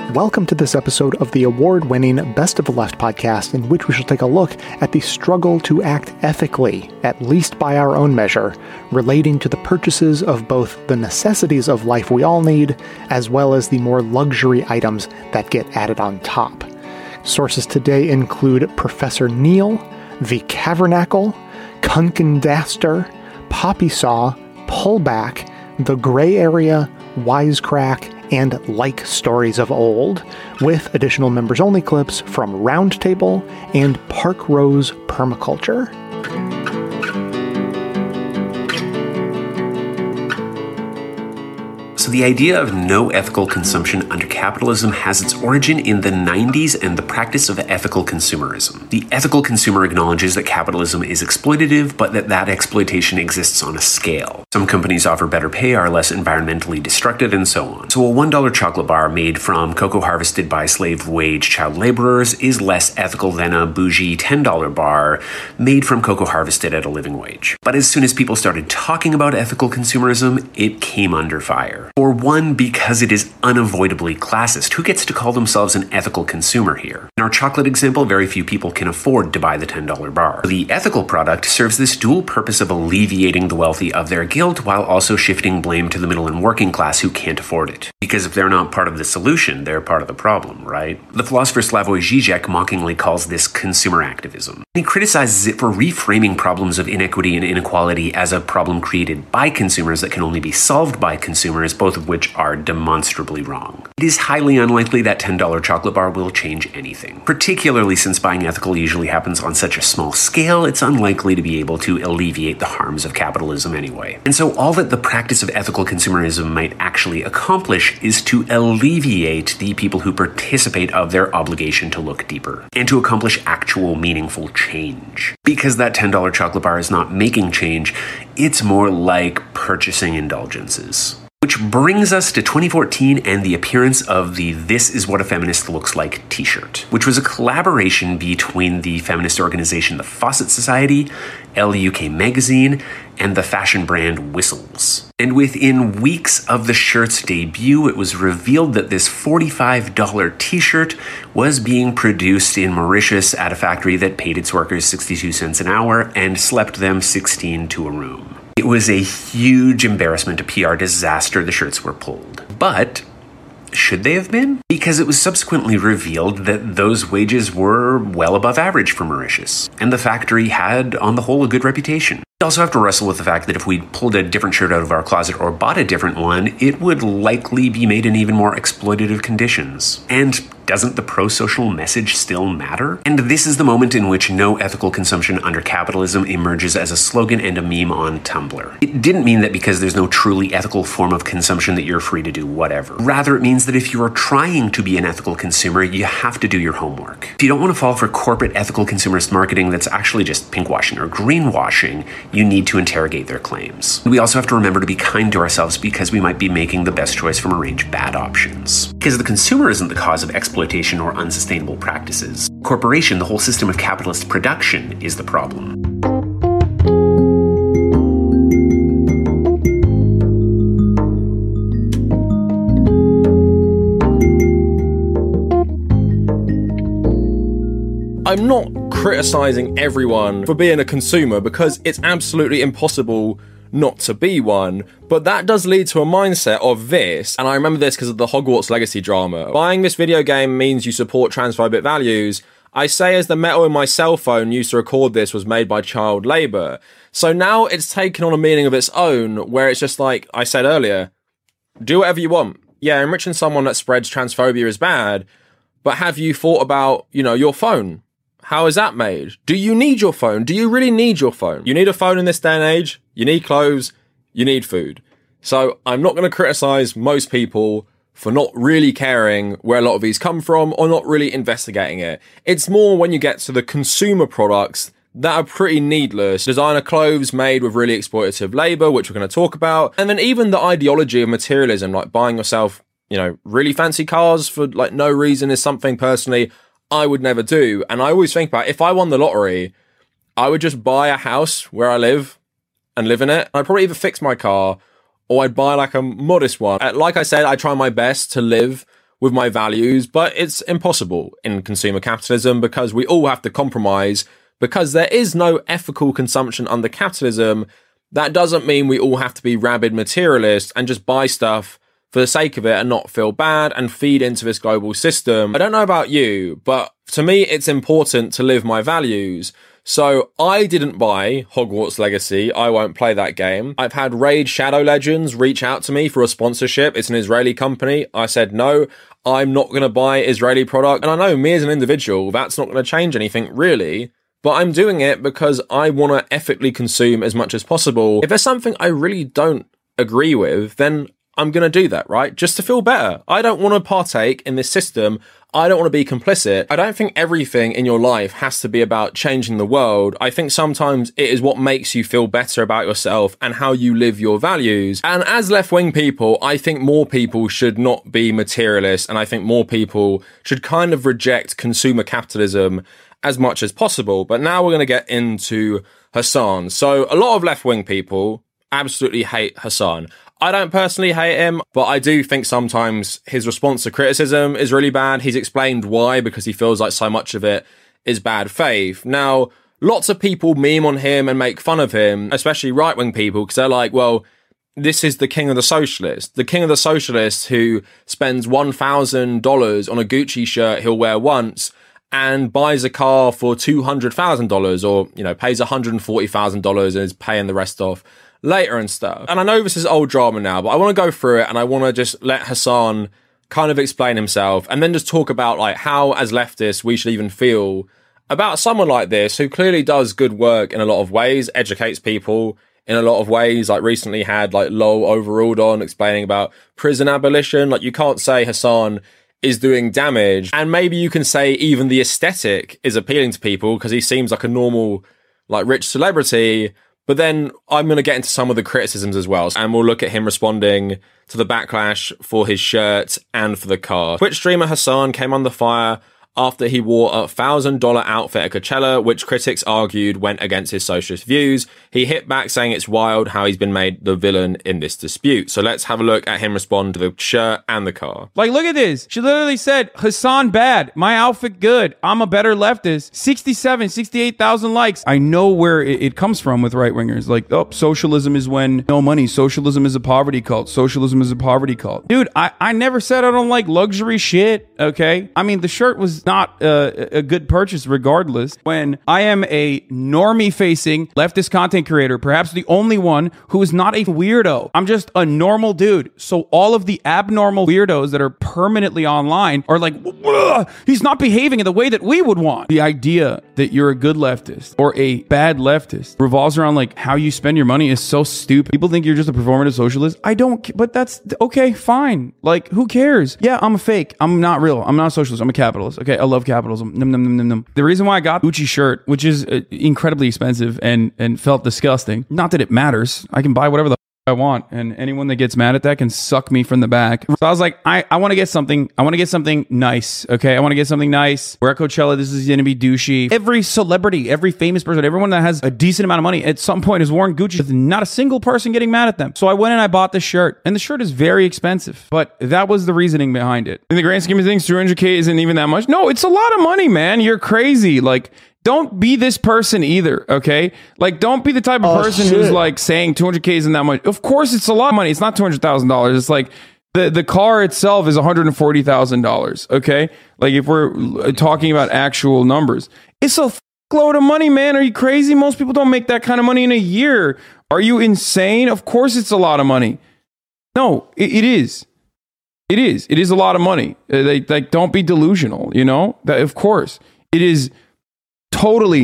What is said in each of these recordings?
Welcome to this episode of the award-winning Best of the Left podcast, in which we shall take a look at the struggle to act ethically, at least by our own measure, relating to the purchases of both the necessities of life we all need, as well as the more luxury items that get added on top. Sources today include Professor Neil, The Cavernacle, Kunkendaster, Poppy Saw, Pullback, The Gray Area, Wisecrack, and Like Stories of Old, with additional members-only clips from Roundtable and Park Rose Permaculture. So the idea of no ethical consumption under capitalism has its origin in the 90s and the practice of ethical consumerism. The ethical consumer acknowledges that capitalism is exploitative, but that exploitation exists on a scale. Some companies offer better pay, are less environmentally destructive, and so on. So a $1 chocolate bar made from cocoa harvested by slave wage child laborers is less ethical than a bougie $10 bar made from cocoa harvested at a living wage. But as soon as people started talking about ethical consumerism, it came under fire. For one, because it is unavoidably classist. Who gets to call themselves an ethical consumer here? In our chocolate example, very few people can afford to buy the $10 bar. The ethical product serves this dual purpose of alleviating the wealthy of their guilt while also shifting blame to the middle and working class who can't afford it. Because if they're not part of the solution, they're part of the problem, right? The philosopher Slavoj Žižek mockingly calls this consumer activism. He criticizes it for reframing problems of inequity and inequality as a problem created by consumers that can only be solved by consumers, both of which are demonstrably wrong. It is highly unlikely that $10 chocolate bar will change anything. Particularly since buying ethical usually happens on such a small scale, it's unlikely to be able to alleviate the harms of capitalism anyway. And so all that the practice of ethical consumerism might actually accomplish is to alleviate the people who participate of their obligation to look deeper, and to accomplish actual meaningful change. Because that $10 chocolate bar is not making change, it's more like purchasing indulgences. Which brings us to 2014 and the appearance of the This Is What a Feminist Looks Like t-shirt, which was a collaboration between the feminist organization The Fawcett Society, Elle UK Magazine, and the fashion brand Whistles. And within weeks of the shirt's debut, it was revealed that this $45 t-shirt was being produced in Mauritius at a factory that paid its workers 62 cents an hour and slept them 16 to a room. It was a huge embarrassment, a PR disaster. The shirts were pulled. But should they have been? Because it was subsequently revealed that those wages were well above average for Mauritius, and the factory had, on the whole, a good reputation. We also have to wrestle with the fact that if we pulled a different shirt out of our closet or bought a different one, it would likely be made in even more exploitative conditions. And doesn't the pro-social message still matter? And this is the moment in which no ethical consumption under capitalism emerges as a slogan and a meme on Tumblr. It didn't mean that because there's no truly ethical form of consumption that you're free to do whatever. Rather, it means that if you are trying to be an ethical consumer, you have to do your homework. If you don't want to fall for corporate ethical consumerist marketing that's actually just pinkwashing or greenwashing, you need to interrogate their claims. We also have to remember to be kind to ourselves because we might be making the best choice from a range of bad options. Because the consumer isn't the cause of exploitation or unsustainable practices. Corporation, the whole system of capitalist production, is the problem. I'm not criticizing everyone for being a consumer because it's absolutely impossible not to be one, but that does lead to a mindset of this, and I remember this because of the Hogwarts Legacy drama. Buying this video game means you support transphobic values. I say as the metal in my cell phone used to record this was made by child labour. So now it's taken on a meaning of its own, where it's just like I said earlier, do whatever you want. Yeah, enriching someone that spreads transphobia is bad, but have you thought about, your phone? How is that made? Do you need your phone? Do you really need your phone? You need a phone in this day and age. You need clothes. You need food. So I'm not going to criticize most people for not really caring where a lot of these come from or not really investigating it. It's more when you get to the consumer products that are pretty needless. Designer clothes made with really exploitative labor, which we're going to talk about. And then even the ideology of materialism, like buying yourself, really fancy cars for no reason, is something personally I would never do. And I always think about, if I won the lottery, I would just buy a house where I live and live in it. I'd probably either fix my car or I'd buy a modest one. Like I said, I try my best to live with my values, but it's impossible in consumer capitalism because we all have to compromise. Because there is no ethical consumption under capitalism, that doesn't mean we all have to be rabid materialists and just buy stuff for the sake of it and not feel bad and feed into this global system. I don't know about you, but to me, it's important to live my values. So I didn't buy Hogwarts Legacy. I won't play that game. I've had Raid Shadow Legends reach out to me for a sponsorship. It's an Israeli company. I said, no, I'm not going to buy Israeli product. And I know me as an individual, that's not going to change anything really. But I'm doing it because I want to ethically consume as much as possible. If there's something I really don't agree with, then I'm going to do that, right? Just to feel better. I don't want to partake in this system. I don't want to be complicit. I don't think everything in your life has to be about changing the world. I think sometimes it is what makes you feel better about yourself and how you live your values. And as left-wing people, I think more people should not be materialists. And I think more people should kind of reject consumer capitalism as much as possible. But now we're going to get into Hasan. So a lot of left-wing people absolutely hate Hasan. I don't personally hate him, but I do think sometimes his response to criticism is really bad. He's explained why, because he feels like so much of it is bad faith. Now, lots of people meme on him and make fun of him, especially right-wing people, because they're like, well, this is the king of the socialists. The king of the socialists who spends $1,000 on a Gucci shirt he'll wear once and buys a car for $200,000 or, you know, pays $140,000 and is paying the rest off later and stuff. And I know this is old drama now, but I want to go through it and I want to just let Hasan kind of explain himself and then just talk about like how as leftists we should even feel about someone like this who clearly does good work in a lot of ways, educates people in a lot of ways, like recently had like Lowell Overruled on explaining about prison abolition. Like you can't say Hasan is doing damage, and maybe you can say even the aesthetic is appealing to people because he seems like a normal like rich celebrity. But then I'm going to get into some of the criticisms as well. And we'll look at him responding to the backlash for his shirt and for the car. Twitch streamer Hasan came under fire after he wore a $1,000 outfit at Coachella, which critics argued went against his socialist views. He hit back saying it's wild how he's been made the villain in this dispute. So let's have a look at him respond to the shirt and the car. Like, look at this. She literally said, Hasan bad, my outfit good, I'm a better leftist. 68,000 likes. I know where it comes from with right-wingers. Like, oh, socialism is when no money. Socialism is a poverty cult. Socialism is a poverty cult. Dude, I never said I don't like luxury shit, okay? I mean, the shirt was not a good purchase regardless. When I am a normie-facing leftist content creator, perhaps the only one who is not a weirdo. I'm just a normal dude. So all of the abnormal weirdos that are permanently online are like, he's not behaving in the way that we would want. The idea that you're a good leftist or a bad leftist revolves around like how you spend your money is so stupid. People think you're just a performative socialist. I don't, but that's okay, fine. Like, who cares? Yeah, I'm a fake. I'm not real. I'm not a socialist. I'm a capitalist. Okay, I love capitalism. Num, num, num, num, num. The reason why I got Gucci shirt, which is incredibly expensive and felt disgusting, not that it matters. I can buy whatever the I want, and anyone that gets mad at that can suck me from the back. So I was like, I want to get something. I want to get something nice. Okay, I want to get something nice. We're at Coachella. This is gonna be douchey. Every celebrity, every famous person, everyone that has a decent amount of money at some point has worn Gucci. There's not a single person getting mad at them. So I went and I bought the shirt, and the shirt is very expensive, but that was the reasoning behind it. In the grand scheme of things, 200K isn't even that much. No, it's a lot of money, man. You're crazy. Like, don't be this person either, okay? Like, don't be the type of person who's like saying 200K isn't that much. Of course, it's a lot of money. It's not $200,000. It's like the car itself is $140,000, okay? Like, if we're talking about actual numbers, it's a load of money, man. Are you crazy? Most people don't make that kind of money in a year. Are you insane? Of course, it's a lot of money. No, it is. It is. It is a lot of money. Like, don't be delusional. You know that. Of course, it is. Totally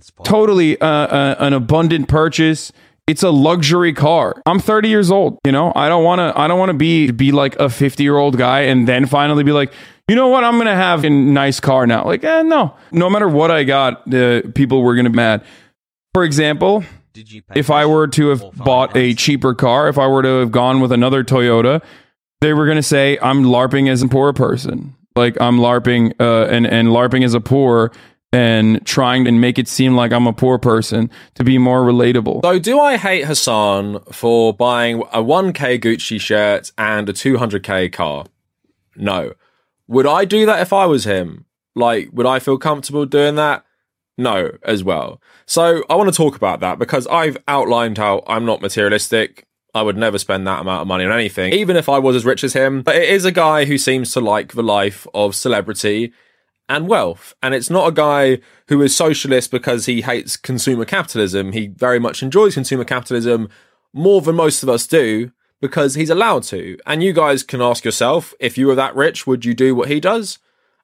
an abundant purchase. It's a luxury car. I'm 30 years old. You know, I don't want to be like a 50-year-old guy and then finally be like, you know what, I'm gonna have a nice car now. Like, no matter what I got, people were gonna be mad. For example, if I were to have bought a cheaper car, if I were to have gone with another Toyota, they were gonna say I'm LARPing as a poor person. Like, I'm LARPing and LARPing as a poor, and trying to make it seem like I'm a poor person to be more relatable. So do I hate Hasan for buying a 1K Gucci shirt and a 200K car? No. Would I do that if I was him? Like, would I feel comfortable doing that? No, as well. So I want to talk about that because I've outlined how I'm not materialistic. I would never spend that amount of money on anything, even if I was as rich as him. But it is a guy who seems to like the life of celebrity and wealth. And it's not a guy who is socialist because he hates consumer capitalism. He very much enjoys consumer capitalism more than most of us do because he's allowed to. And you guys can ask yourself, if you were that rich, would you do what he does?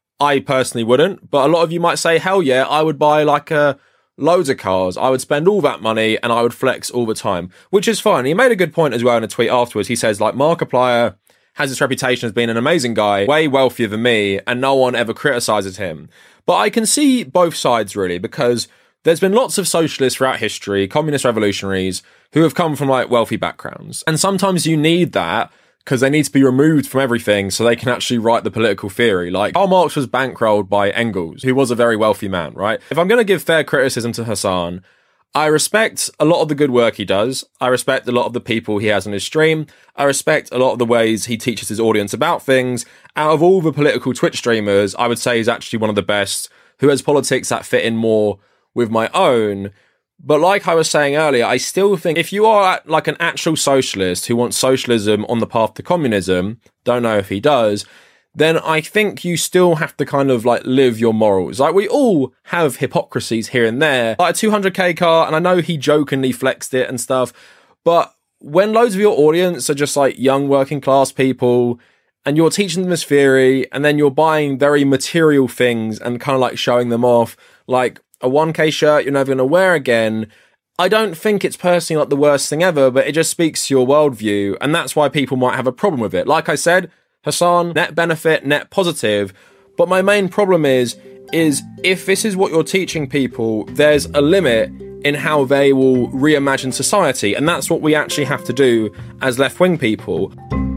I personally wouldn't, but a lot of you might say, hell yeah, I would buy loads of cars. I would spend all that money and I would flex all the time, which is fine. He made a good point as well in a tweet afterwards. He says, like, Markiplier has this reputation as being an amazing guy, way wealthier than me, and no one ever criticizes him. But I can see both sides, really, because there's been lots of socialists throughout history, communist revolutionaries, who have come from, like, wealthy backgrounds. And sometimes you need that because they need to be removed from everything so they can actually write the political theory. Like, Karl Marx was bankrolled by Engels, who was a very wealthy man, right? If I'm going to give fair criticism to Hasan, I respect a lot of the good work he does. I respect a lot of the people he has on his stream. I respect a lot of the ways he teaches his audience about things. Out of all the political Twitch streamers, I would say he's actually one of the best who has politics that fit in more with my own. But like I was saying earlier, I still think if you are like an actual socialist who wants socialism on the path to communism, don't know if he does, then I think you still have to kind of like live your morals. Like, we all have hypocrisies here and there. Like a 200k car, and I know he jokingly flexed it and stuff, but when loads of your audience are just like young working class people and you're teaching them this theory and then you're buying very material things and kind of like showing them off, like a 1k shirt you're never going to wear again, I don't think it's personally like the worst thing ever, but it just speaks to your worldview, and that's why people might have a problem with it. Like I said, Hasan, net benefit, net positive, but my main problem is if this is what you're teaching people, there's a limit in how they will reimagine society, and that's what we actually have to do as left-wing people.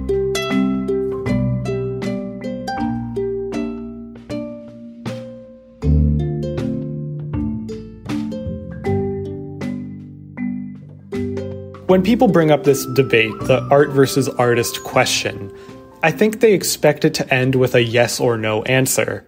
When people bring up this debate, the art versus artist question, I think they expect it to end with a yes or no answer.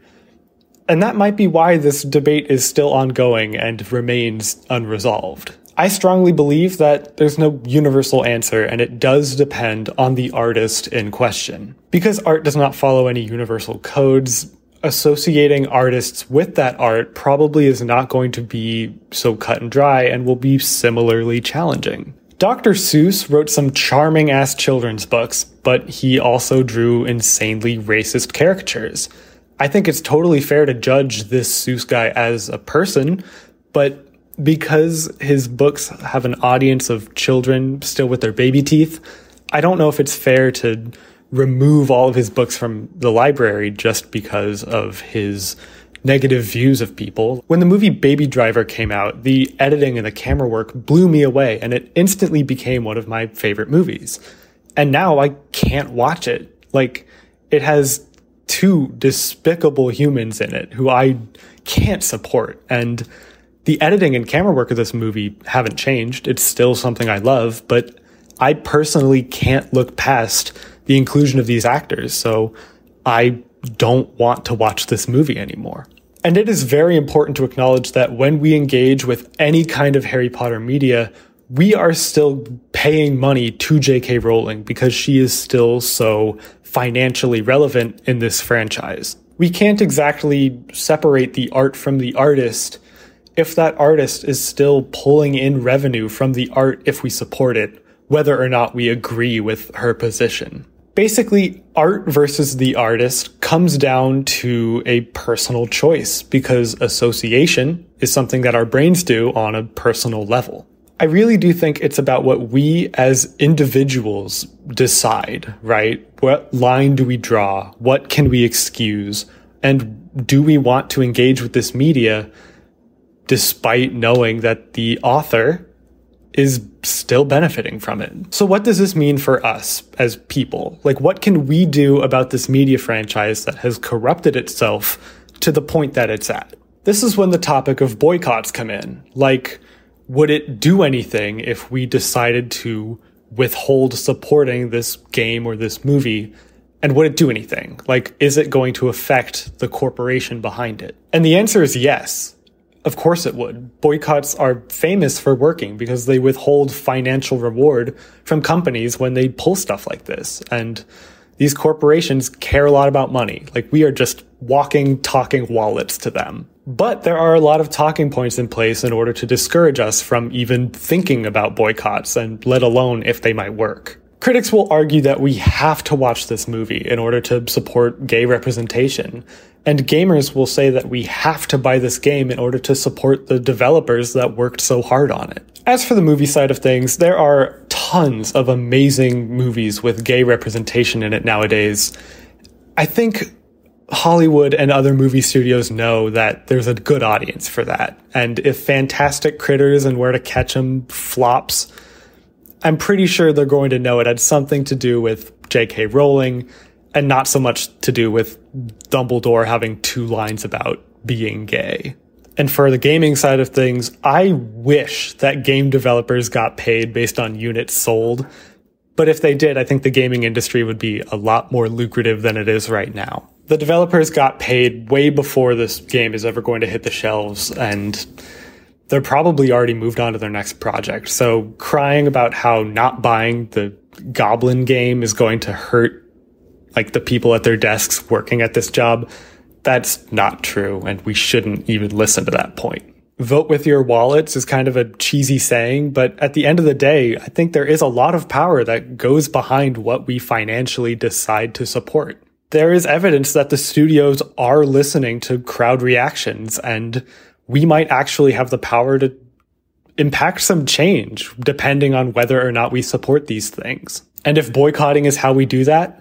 And that might be why this debate is still ongoing and remains unresolved. I strongly believe that there's no universal answer, and it does depend on the artist in question. Because art does not follow any universal codes, associating artists with that art probably is not going to be so cut and dry and will be similarly challenging. Dr. Seuss wrote some charming-ass children's books, but he also drew insanely racist caricatures. I think it's totally fair to judge this Seuss guy as a person, but because his books have an audience of children still with their baby teeth, I don't know if it's fair to remove all of his books from the library just because of his negative views of people. When the movie Baby Driver came out, the editing and the camera work blew me away, and it instantly became one of my favorite movies. And now I can't watch it. Like, it has two despicable humans in it who I can't support. And the editing and camera work of this movie haven't changed. It's still something I love, but I personally can't look past the inclusion of these actors, so I don't want to watch this movie anymore. And it is very important to acknowledge that when we engage with any kind of Harry Potter media, we are still paying money to J.K. Rowling because she is still so financially relevant in this franchise. We can't exactly separate the art from the artist if that artist is still pulling in revenue from the art if we support it, whether or not we agree with her position. Basically, art versus the artist comes down to a personal choice because association is something that our brains do on a personal level. I really do think it's about what we as individuals decide, right? What line do we draw? What can we excuse? And do we want to engage with this media despite knowing that the author is still benefiting from it? So what does this mean for us as people? Like, what can we do about this media franchise that has corrupted itself to the point that it's at? This is when the topic of boycotts come in. Like, would it do anything if we decided to withhold supporting this game or this movie And would it do anything? Like, is it going to affect the corporation behind it? And the answer is yes. Of course it would. Boycotts are famous for working because they withhold financial reward from companies when they pull stuff like this. And these corporations care a lot about money. Like, we are just walking, talking wallets to them. But there are a lot of talking points in place in order to discourage us from even thinking about boycotts, and let alone if they might work. Critics will argue that we have to watch this movie in order to support gay representation. And gamers will say that we have to buy this game in order to support the developers that worked so hard on it. As for the movie side of things, there are tons of amazing movies with gay representation in it nowadays. I think Hollywood and other movie studios know that there's a good audience for that. And if Fantastic Critters and Where to Catch 'Em flops, I'm pretty sure they're going to know it had something to do with J.K. Rowling and not so much to do with Dumbledore having 2 lines about being gay. And for the gaming side of things, I wish that game developers got paid based on units sold. But if they did, I think the gaming industry would be a lot more lucrative than it is right now. The developers got paid way before this game is ever going to hit the shelves, and they're probably already moved on to their next project. So crying about how not buying the Goblin game is going to hurt like the people at their desks working at this job, that's not true, and we shouldn't even listen to that point. Vote with your wallets is kind of a cheesy saying, but at the end of the day, I think there is a lot of power that goes behind what we financially decide to support. There is evidence that the studios are listening to crowd reactions, and we might actually have the power to impact some change depending on whether or not we support these things. And if boycotting is how we do that,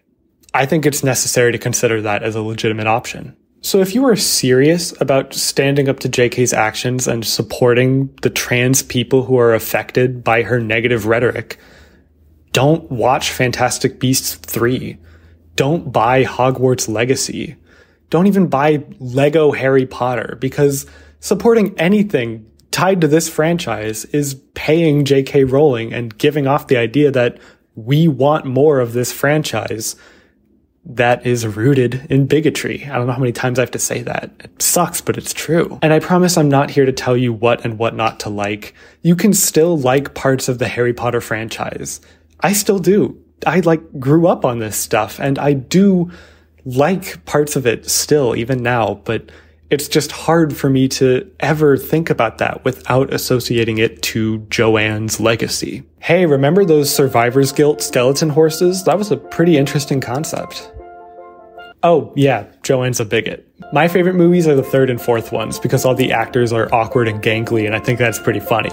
I think it's necessary to consider that as a legitimate option. So if you are serious about standing up to JK's actions and supporting the trans people who are affected by her negative rhetoric, don't watch Fantastic Beasts 3. Don't buy Hogwarts Legacy. Don't even buy Lego Harry Potter, because supporting anything tied to this franchise is paying J.K. Rowling and giving off the idea that we want more of this franchise that is rooted in bigotry. I don't know how many times I have to say that. It sucks, but it's true. And I promise I'm not here to tell you what and what not to like. You can still like parts of the Harry Potter franchise. I still do. I grew up on this stuff, and I do like parts of it still, even now, but it's just hard for me to ever think about that without associating it to Joanne's legacy. Hey, remember those Survivor's Guilt skeleton horses? That was a pretty interesting concept. Oh, yeah, Joanne's a bigot. My favorite movies are the 3rd and 4th ones because all the actors are awkward and gangly, and I think that's pretty funny.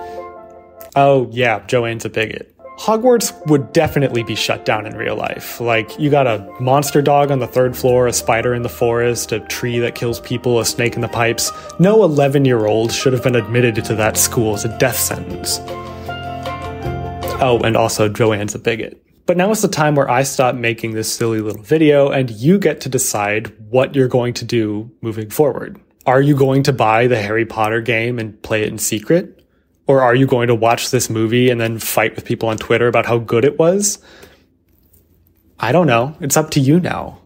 Oh, yeah, Joanne's a bigot. Hogwarts would definitely be shut down in real life. Like, you got a monster dog on the 3rd floor, a spider in the forest, a tree that kills people, a snake in the pipes. No 11-year-old should have been admitted to that school as a death sentence. Oh, and also Joanne's a bigot. But now is the time where I stop making this silly little video and you get to decide what you're going to do moving forward. Are you going to buy the Harry Potter game and play it in secret? Or are you going to watch this movie and then fight with people on Twitter about how good it was? I don't know. It's up to you now.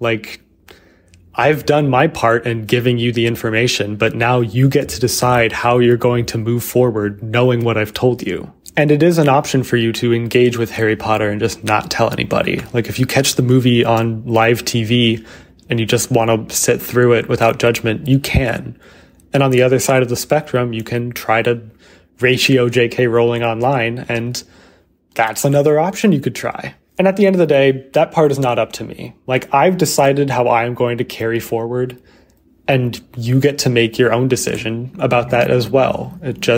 I've done my part in giving you the information, but now you get to decide how you're going to move forward knowing what I've told you. And it is an option for you to engage with Harry Potter and just not tell anybody. If you catch the movie on live TV and you just want to sit through it without judgment, you can. And on the other side of the spectrum, you can try to ratio J.K. Rowling online, and that's another option you could try. And at the end of the day, that part is not up to me. I've decided how I'm going to carry forward, and you get to make your own decision about that as well.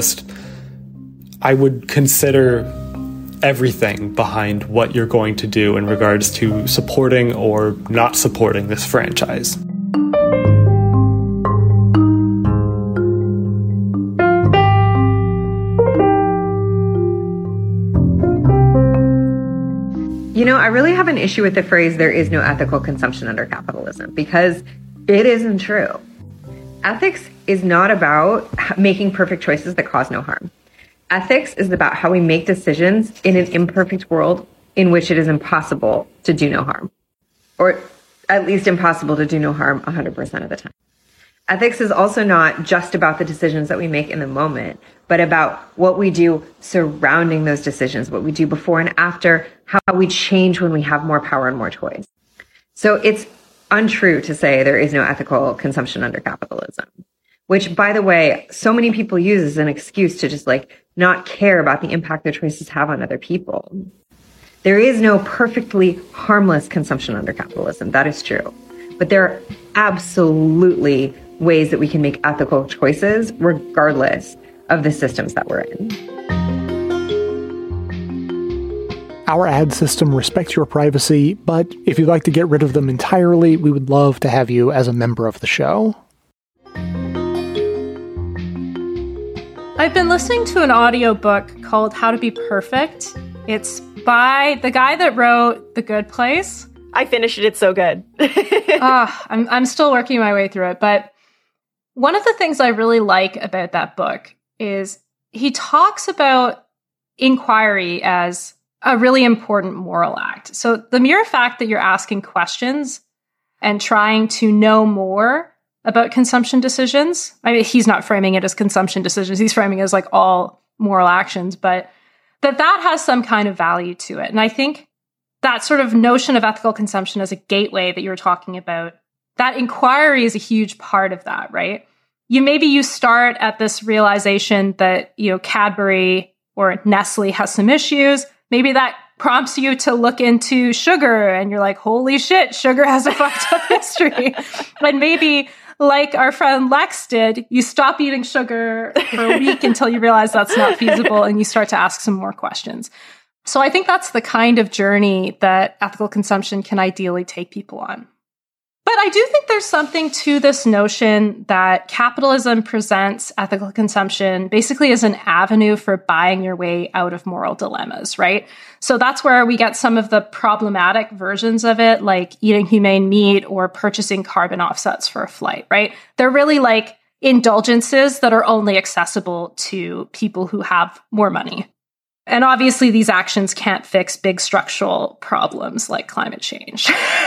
I would consider everything behind what you're going to do in regards to supporting or not supporting this franchise. I really have an issue with the phrase, there is no ethical consumption under capitalism, because it isn't true. Ethics is not about making perfect choices that cause no harm. Ethics is about how we make decisions in an imperfect world in which it is impossible to do no harm. or at least impossible to do no harm 100% of the time. Ethics is also not just about the decisions that we make in the moment, but about what we do surrounding those decisions, what we do before and after, how we change when we have more power and more choice. So it's untrue to say there is no ethical consumption under capitalism, which, by the way, so many people use as an excuse to just not care about the impact their choices have on other people. There is no perfectly harmless consumption under capitalism. That is true. But there are absolutely ways that we can make ethical choices regardless of the systems that we're in. Our ad system respects your privacy, but if you'd like to get rid of them entirely, we would love to have you as a member of the show. I've been listening to an audiobook called How to Be Perfect. It's by the guy that wrote The Good Place. I finished it. It's so good. I'm still working my way through it. But one of the things I really like about that book is he talks about inquiry as a really important moral act. So the mere fact that you're asking questions and trying to know more about consumption decisions. I mean, he's not framing it as consumption decisions. He's framing it as all moral actions, but that has some kind of value to it. And I think that sort of notion of ethical consumption as a gateway that you were talking about, that inquiry is a huge part of that, right? You start at this realization that, Cadbury or Nestle has some issues. Maybe that prompts you to look into sugar and you're like, holy shit, sugar has a fucked up history. And maybe, like our friend Lex did, you stop eating sugar for a week until you realize that's not feasible and you start to ask some more questions. So I think that's the kind of journey that ethical consumption can ideally take people on. But I do think there's something to this notion that capitalism presents ethical consumption basically as an avenue for buying your way out of moral dilemmas, right? So that's where we get some of the problematic versions of it, like eating humane meat or purchasing carbon offsets for a flight, right? They're really like indulgences that are only accessible to people who have more money. And obviously, these actions can't fix big structural problems like climate change.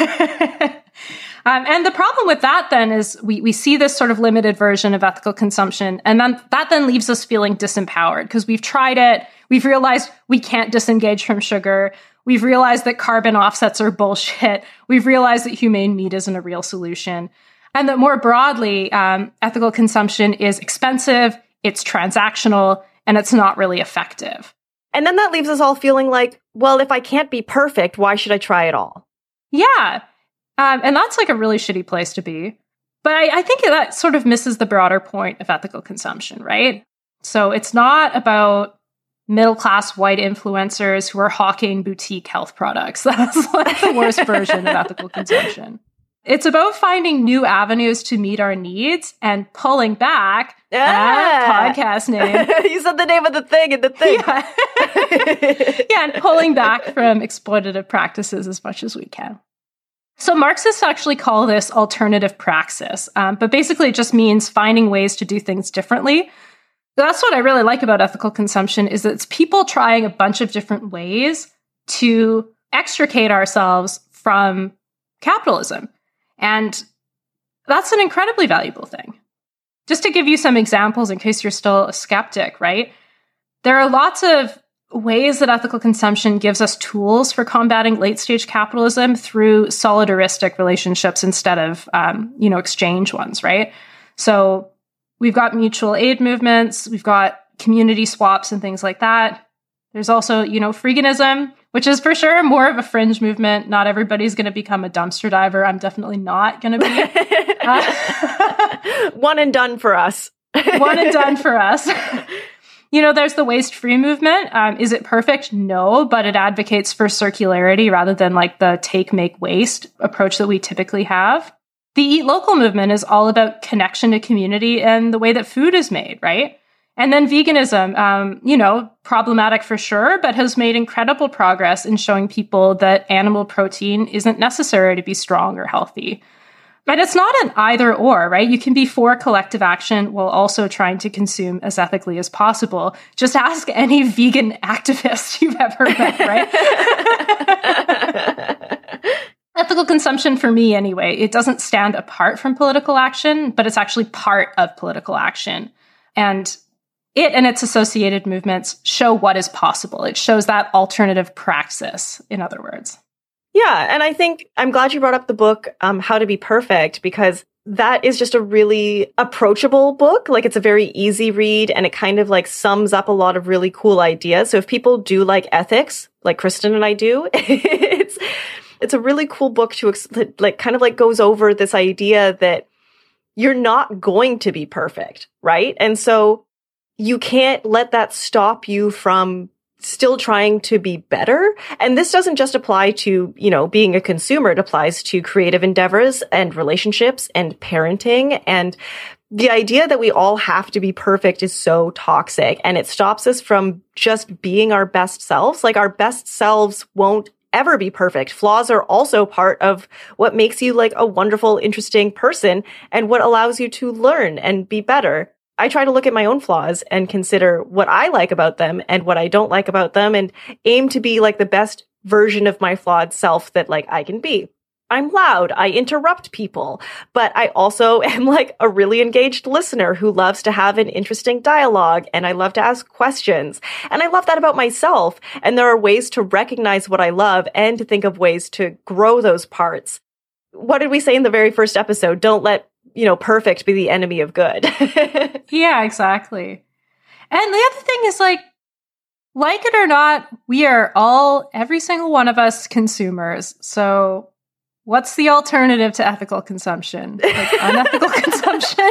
And the problem with that then is we see this sort of limited version of ethical consumption, and then that then leaves us feeling disempowered because we've tried it. We've realized we can't disengage from sugar. We've realized that carbon offsets are bullshit. We've realized that humane meat isn't a real solution. And that more broadly, ethical consumption is expensive, it's transactional, and it's not really effective. And then that leaves us all feeling like, well, if I can't be perfect, why should I try at all? Yeah. And that's like a really shitty place to be. But I think that sort of misses the broader point of ethical consumption, right? So it's not about middle-class white influencers who are hawking boutique health products. That's like the worst version of ethical consumption. It's about finding new avenues to meet our needs and pulling back. Podcast name. You said the name of the thing in the thing. Yeah, and pulling back from exploitative practices as much as we can. So Marxists actually call this alternative praxis, but basically it just means finding ways to do things differently. That's what I really like about ethical consumption is that it's people trying a bunch of different ways to extricate ourselves from capitalism. And that's an incredibly valuable thing. Just to give you some examples in case you're still a skeptic, right? There are lots of ways that ethical consumption gives us tools for combating late-stage capitalism through solidaristic relationships instead of, exchange ones, right? So we've got mutual aid movements, we've got community swaps and things like that. There's also, freeganism, which is for sure more of a fringe movement. Not everybody's going to become a dumpster diver. I'm definitely not going to be. One and done for us. One and done for us. There's the waste-free movement. Is it perfect? No, but it advocates for circularity rather than like the take, make, waste approach that we typically have. The Eat Local movement is all about connection to community and the way that food is made, right? And then veganism, problematic for sure, but has made incredible progress in showing people that animal protein isn't necessary to be strong or healthy. But it's not an either or, right? You can be for collective action while also trying to consume as ethically as possible. Just ask any vegan activist you've ever met, right? Ethical consumption, for me anyway, it doesn't stand apart from political action, but it's actually part of political action. And it and its associated movements show what is possible. It shows that alternative praxis, in other words. Yeah, and I think I'm glad you brought up the book, How to Be Perfect, because that is just a really approachable book. Like, it's a very easy read, and it kind of like sums up a lot of really cool ideas. So if people do like ethics, like Kristen and I do, it's a really cool book to like kind of like goes over this idea that you're not going to be perfect, right? And so you can't let that stop you from still trying to be better. And this doesn't just apply to, being a consumer. It applies to creative endeavors and relationships and parenting. And the idea that we all have to be perfect is so toxic, and it stops us from just being our best selves. Like, our best selves won't ever be perfect. Flaws are also part of what makes you like a wonderful, interesting person and what allows you to learn and be better. I try to look at my own flaws and consider what I like about them and what I don't like about them, and aim to be like the best version of my flawed self that like I can be. I'm loud. I interrupt people, but I also am like a really engaged listener who loves to have an interesting dialogue, and I love to ask questions. And I love that about myself. And there are ways to recognize what I love and to think of ways to grow those parts. What did we say in the very first episode? Don't let perfect be the enemy of good. Yeah, exactly. And the other thing is like it or not, we are every single one of us consumers. So what's the alternative to ethical consumption? Like unethical consumption,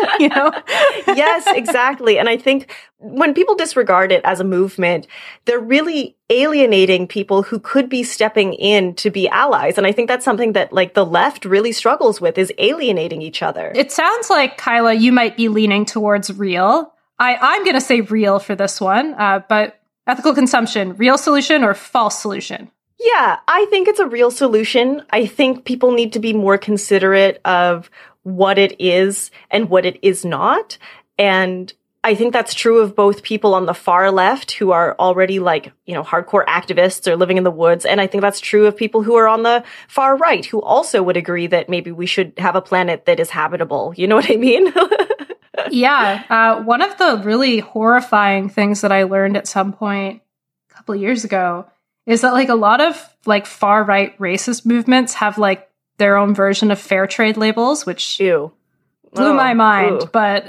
Yes, exactly. And I think when people disregard it as a movement, they're really alienating people who could be stepping in to be allies. And I think that's something that like the left really struggles with, is alienating each other. It sounds like, Kyla, you might be leaning towards real. I'm going to say real for this one, but ethical consumption, real solution or false solution? Yeah, I think it's a real solution. I think people need to be more considerate of what it is and what it is not. And I think that's true of both people on the far left who are already like, hardcore activists or living in the woods. And I think that's true of people who are on the far right who also would agree that maybe we should have a planet that is habitable. You know what I mean? Yeah. One of the really horrifying things that I learned at some point a couple of years ago is that like a lot of like far right racist movements have like their own version of fair trade labels, which blew my mind. Ew. But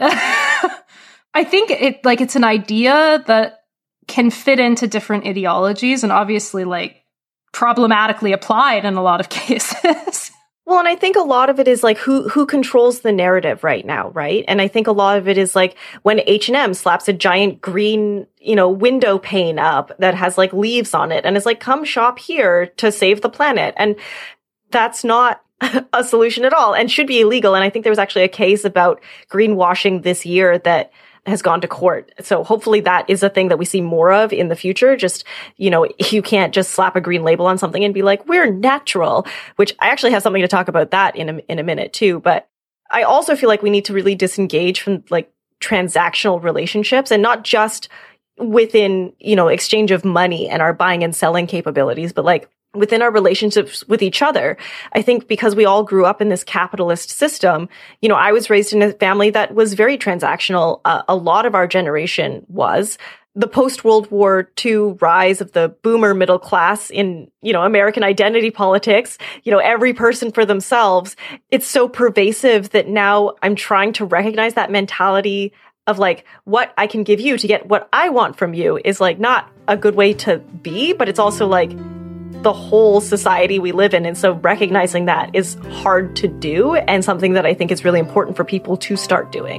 I think it's an idea that can fit into different ideologies and obviously like problematically applied in a lot of cases. Well, and I think a lot of it is like who controls the narrative right now, right? And I think a lot of it is like when H&M slaps a giant green, window pane up that has like leaves on it and is like, come shop here to save the planet. And that's not a solution at all and should be illegal. And I think there was actually a case about greenwashing this year that has gone to court. So hopefully that is a thing that we see more of in the future. Just, you can't just slap a green label on something and be like, we're natural, which I actually have something to talk about that in a minute too. But I also feel like we need to really disengage from like transactional relationships and not just within, exchange of money and our buying and selling capabilities, but like within our relationships with each other. I think because we all grew up in this capitalist system, I was raised in a family that was very transactional. A lot of our generation was. The post-World War II rise of the boomer middle class in, American identity politics, every person for themselves. It's so pervasive that now I'm trying to recognize that mentality of like what I can give you to get what I want from you is like not a good way to be, but it's also like the whole society we live in. And so recognizing that is hard to do and something that I think is really important for people to start doing.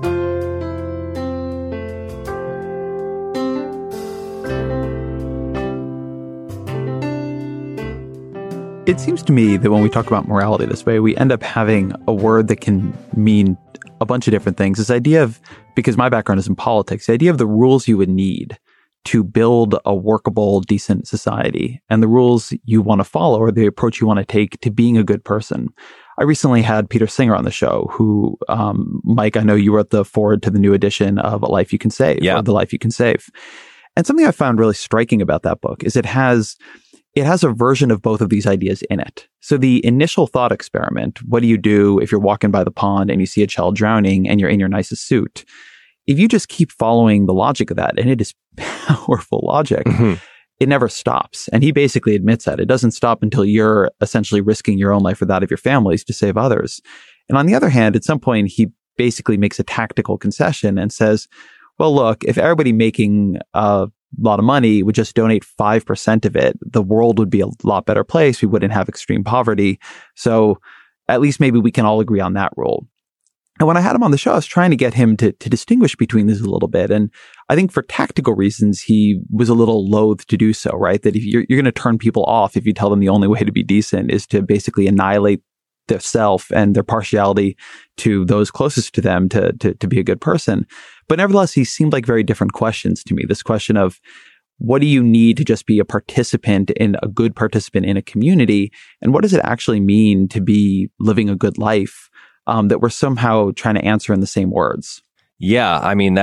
It seems to me that when we talk about morality this way, we end up having a word that can mean a bunch of different things. This idea of, because my background is in politics, the idea of the rules you would need to build a workable, decent society and the rules you want to follow or the approach you want to take to being a good person. I recently had Peter Singer on the show who, Mike, I know you wrote the foreword to the new edition of A Life You Can Save, or The Life You Can Save. And something I found really striking about that book is it has it has a version of both of these ideas in it. So the initial thought experiment, what do you do if you're walking by the pond and you see a child drowning and you're in your nicest suit? If you just keep following the logic of that, and it is powerful logic, it never stops. And he basically admits that. It doesn't stop until you're essentially risking your own life or that of your families to save others. And on the other hand, at some point, he basically makes a tactical concession and says, well, look, if everybody making a lot of money would just donate 5% of it, the world would be a lot better place. We wouldn't have extreme poverty. So at least maybe we can all agree on that rule. And when I had him on the show, I was trying to get him to distinguish between these a little bit. And I think for tactical reasons, he was a little loath to do so, right? That if you're going to turn people off if you tell them the only way to be decent is to basically annihilate their self and their partiality to those closest to them to be a good person. But nevertheless, he seemed like very different questions to me. This question of, what do you need to just be a participant in a good participant in a community? And what does it actually mean to be living a good life? That we're somehow trying to answer in the same words. Yeah, I mean,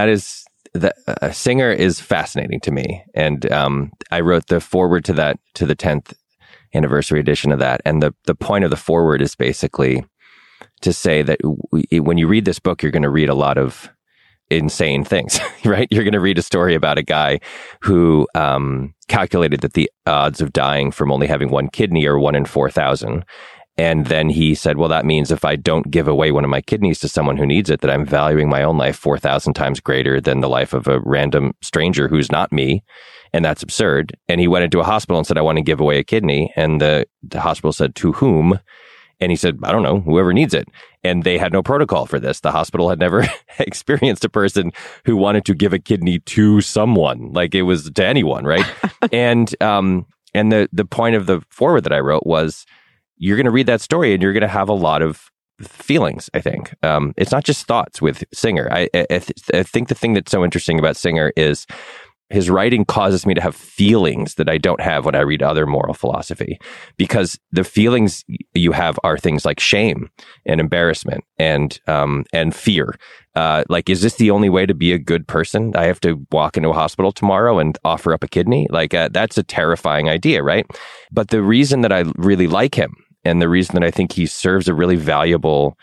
Singer is fascinating to me. And I wrote the foreword to that, to the 10th anniversary edition of that. And the point of the foreword is basically to say that when you read this book, you're going to read a lot of insane things, right? You're going to read a story about a guy who calculated that the odds of dying from only having one kidney are 1 in 4,000. And then he said, well, that means if I don't give away one of my kidneys to someone who needs it, that I'm valuing my own life 4,000 times greater than the life of a random stranger who's not me. And that's absurd. And he went into a hospital and said, I want to give away a kidney. And the hospital said, to whom? And he said, I don't know, whoever needs it. And they had no protocol for this. The hospital had never experienced a person who wanted to give a kidney to someone, like it was to anyone, right? And the point of the foreword that I wrote was, you're going to read that story and you're going to have a lot of feelings, I think. It's not just thoughts with Singer. I think the thing that's so interesting about Singer is his writing causes me to have feelings that I don't have when I read other moral philosophy, because the feelings you have are things like shame and embarrassment and fear. Like, is this the only way to be a good person? I have to walk into a hospital tomorrow and offer up a kidney? Like, that's a terrifying idea, right? But the reason that I really like him, and the reason that I think he serves a really valuable,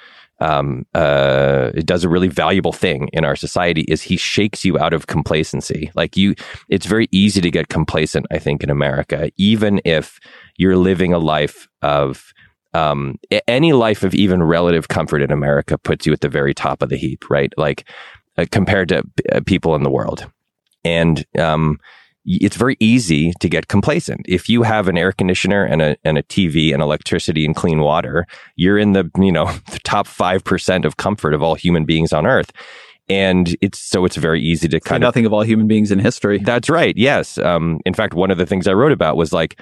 it does a really valuable thing in our society, is he shakes you out of complacency. Like it's very easy to get complacent, I think, in America, even if you're living a life of, any life of even relative comfort in America puts you at the very top of the heap, right? Like compared to people in the world. And, it's very easy to get complacent. If you have an air conditioner and a TV and electricity and clean water, you're in the top 5% of comfort of all human beings on Earth. And it's very easy to kind of nothing of all human beings in history. That's right. Yes. In fact, one of the things I wrote about was like,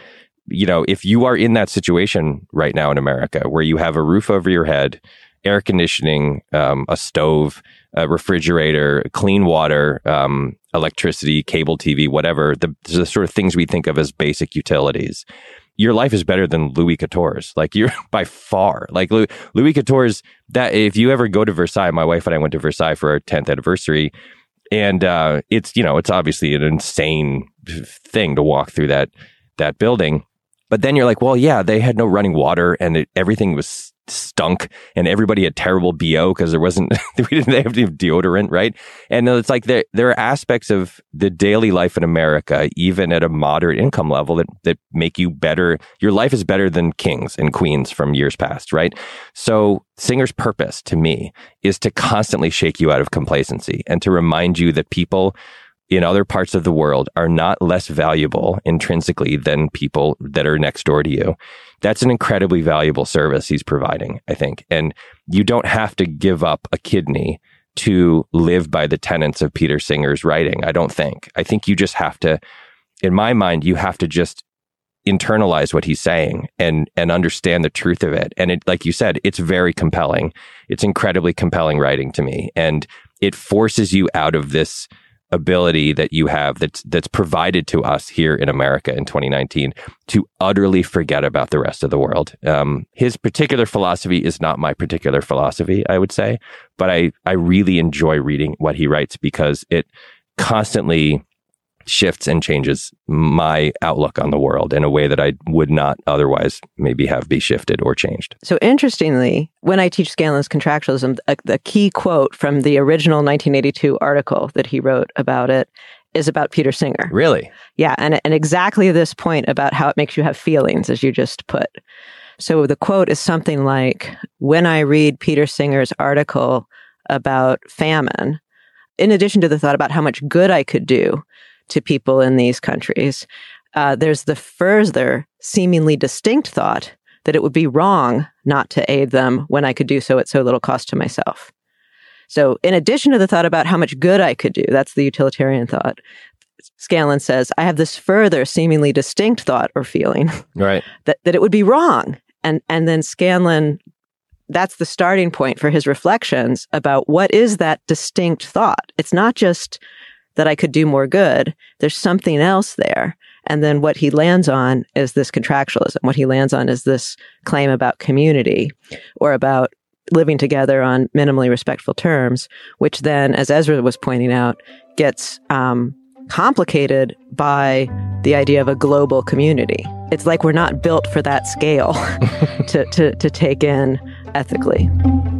if you are in that situation right now in America, where you have a roof over your head, air conditioning, a stove, a refrigerator, clean water, electricity, cable TV, whatever, the sort of things we think of as basic utilities. Your life is better than Louis XIV's. Like, you're by far. Like Louis XIV's, that if you ever go to Versailles, my wife and I went to Versailles for our 10th anniversary, and it's obviously an insane thing to walk through that building. But then you're like, well, yeah, they had no running water, and everything was stunk, and everybody had terrible BO because they didn't have deodorant, right? And it's like there are aspects of the daily life in America, even at a moderate income level, that make you better. Your life is better than kings and queens from years past, right? So Singer's purpose to me is to constantly shake you out of complacency and to remind you that people in other parts of the world are not less valuable intrinsically than people that are next door to you. That's an incredibly valuable service he's providing, I think. And you don't have to give up a kidney to live by the tenets of Peter Singer's writing, I don't think. I think you just have to, in my mind, you have to just internalize what he's saying and understand the truth of it. And it, like you said, it's very compelling. It's incredibly compelling writing to me. And it forces you out of this ability that you have that's provided to us here in America in 2019 to utterly forget about the rest of the world. His particular philosophy is not my particular philosophy, I would say, but I really enjoy reading what he writes because it constantly shifts and changes my outlook on the world in a way that I would not otherwise maybe have be shifted or changed. So interestingly, when I teach Scanlon's contractualism, the key quote from the original 1982 article that he wrote about it is about Peter Singer. Really? Yeah, and exactly this point about how it makes you have feelings, as you just put. So the quote is something like, when I read Peter Singer's article about famine, in addition to the thought about how much good I could do to people in these countries, there's the further seemingly distinct thought that it would be wrong not to aid them when I could do so at so little cost to myself. So in addition to the thought about how much good I could do, that's the utilitarian thought, Scanlon says, I have this further seemingly distinct thought or feeling right. that it would be wrong. And then Scanlon, that's the starting point for his reflections about what is that distinct thought. It's not just that I could do more good. There's something else there. And then what he lands on is this contractualism. What he lands on is this claim about community or about living together on minimally respectful terms, which then, as Ezra was pointing out, gets complicated by the idea of a global community. It's like we're not built for that scale to take in ethically.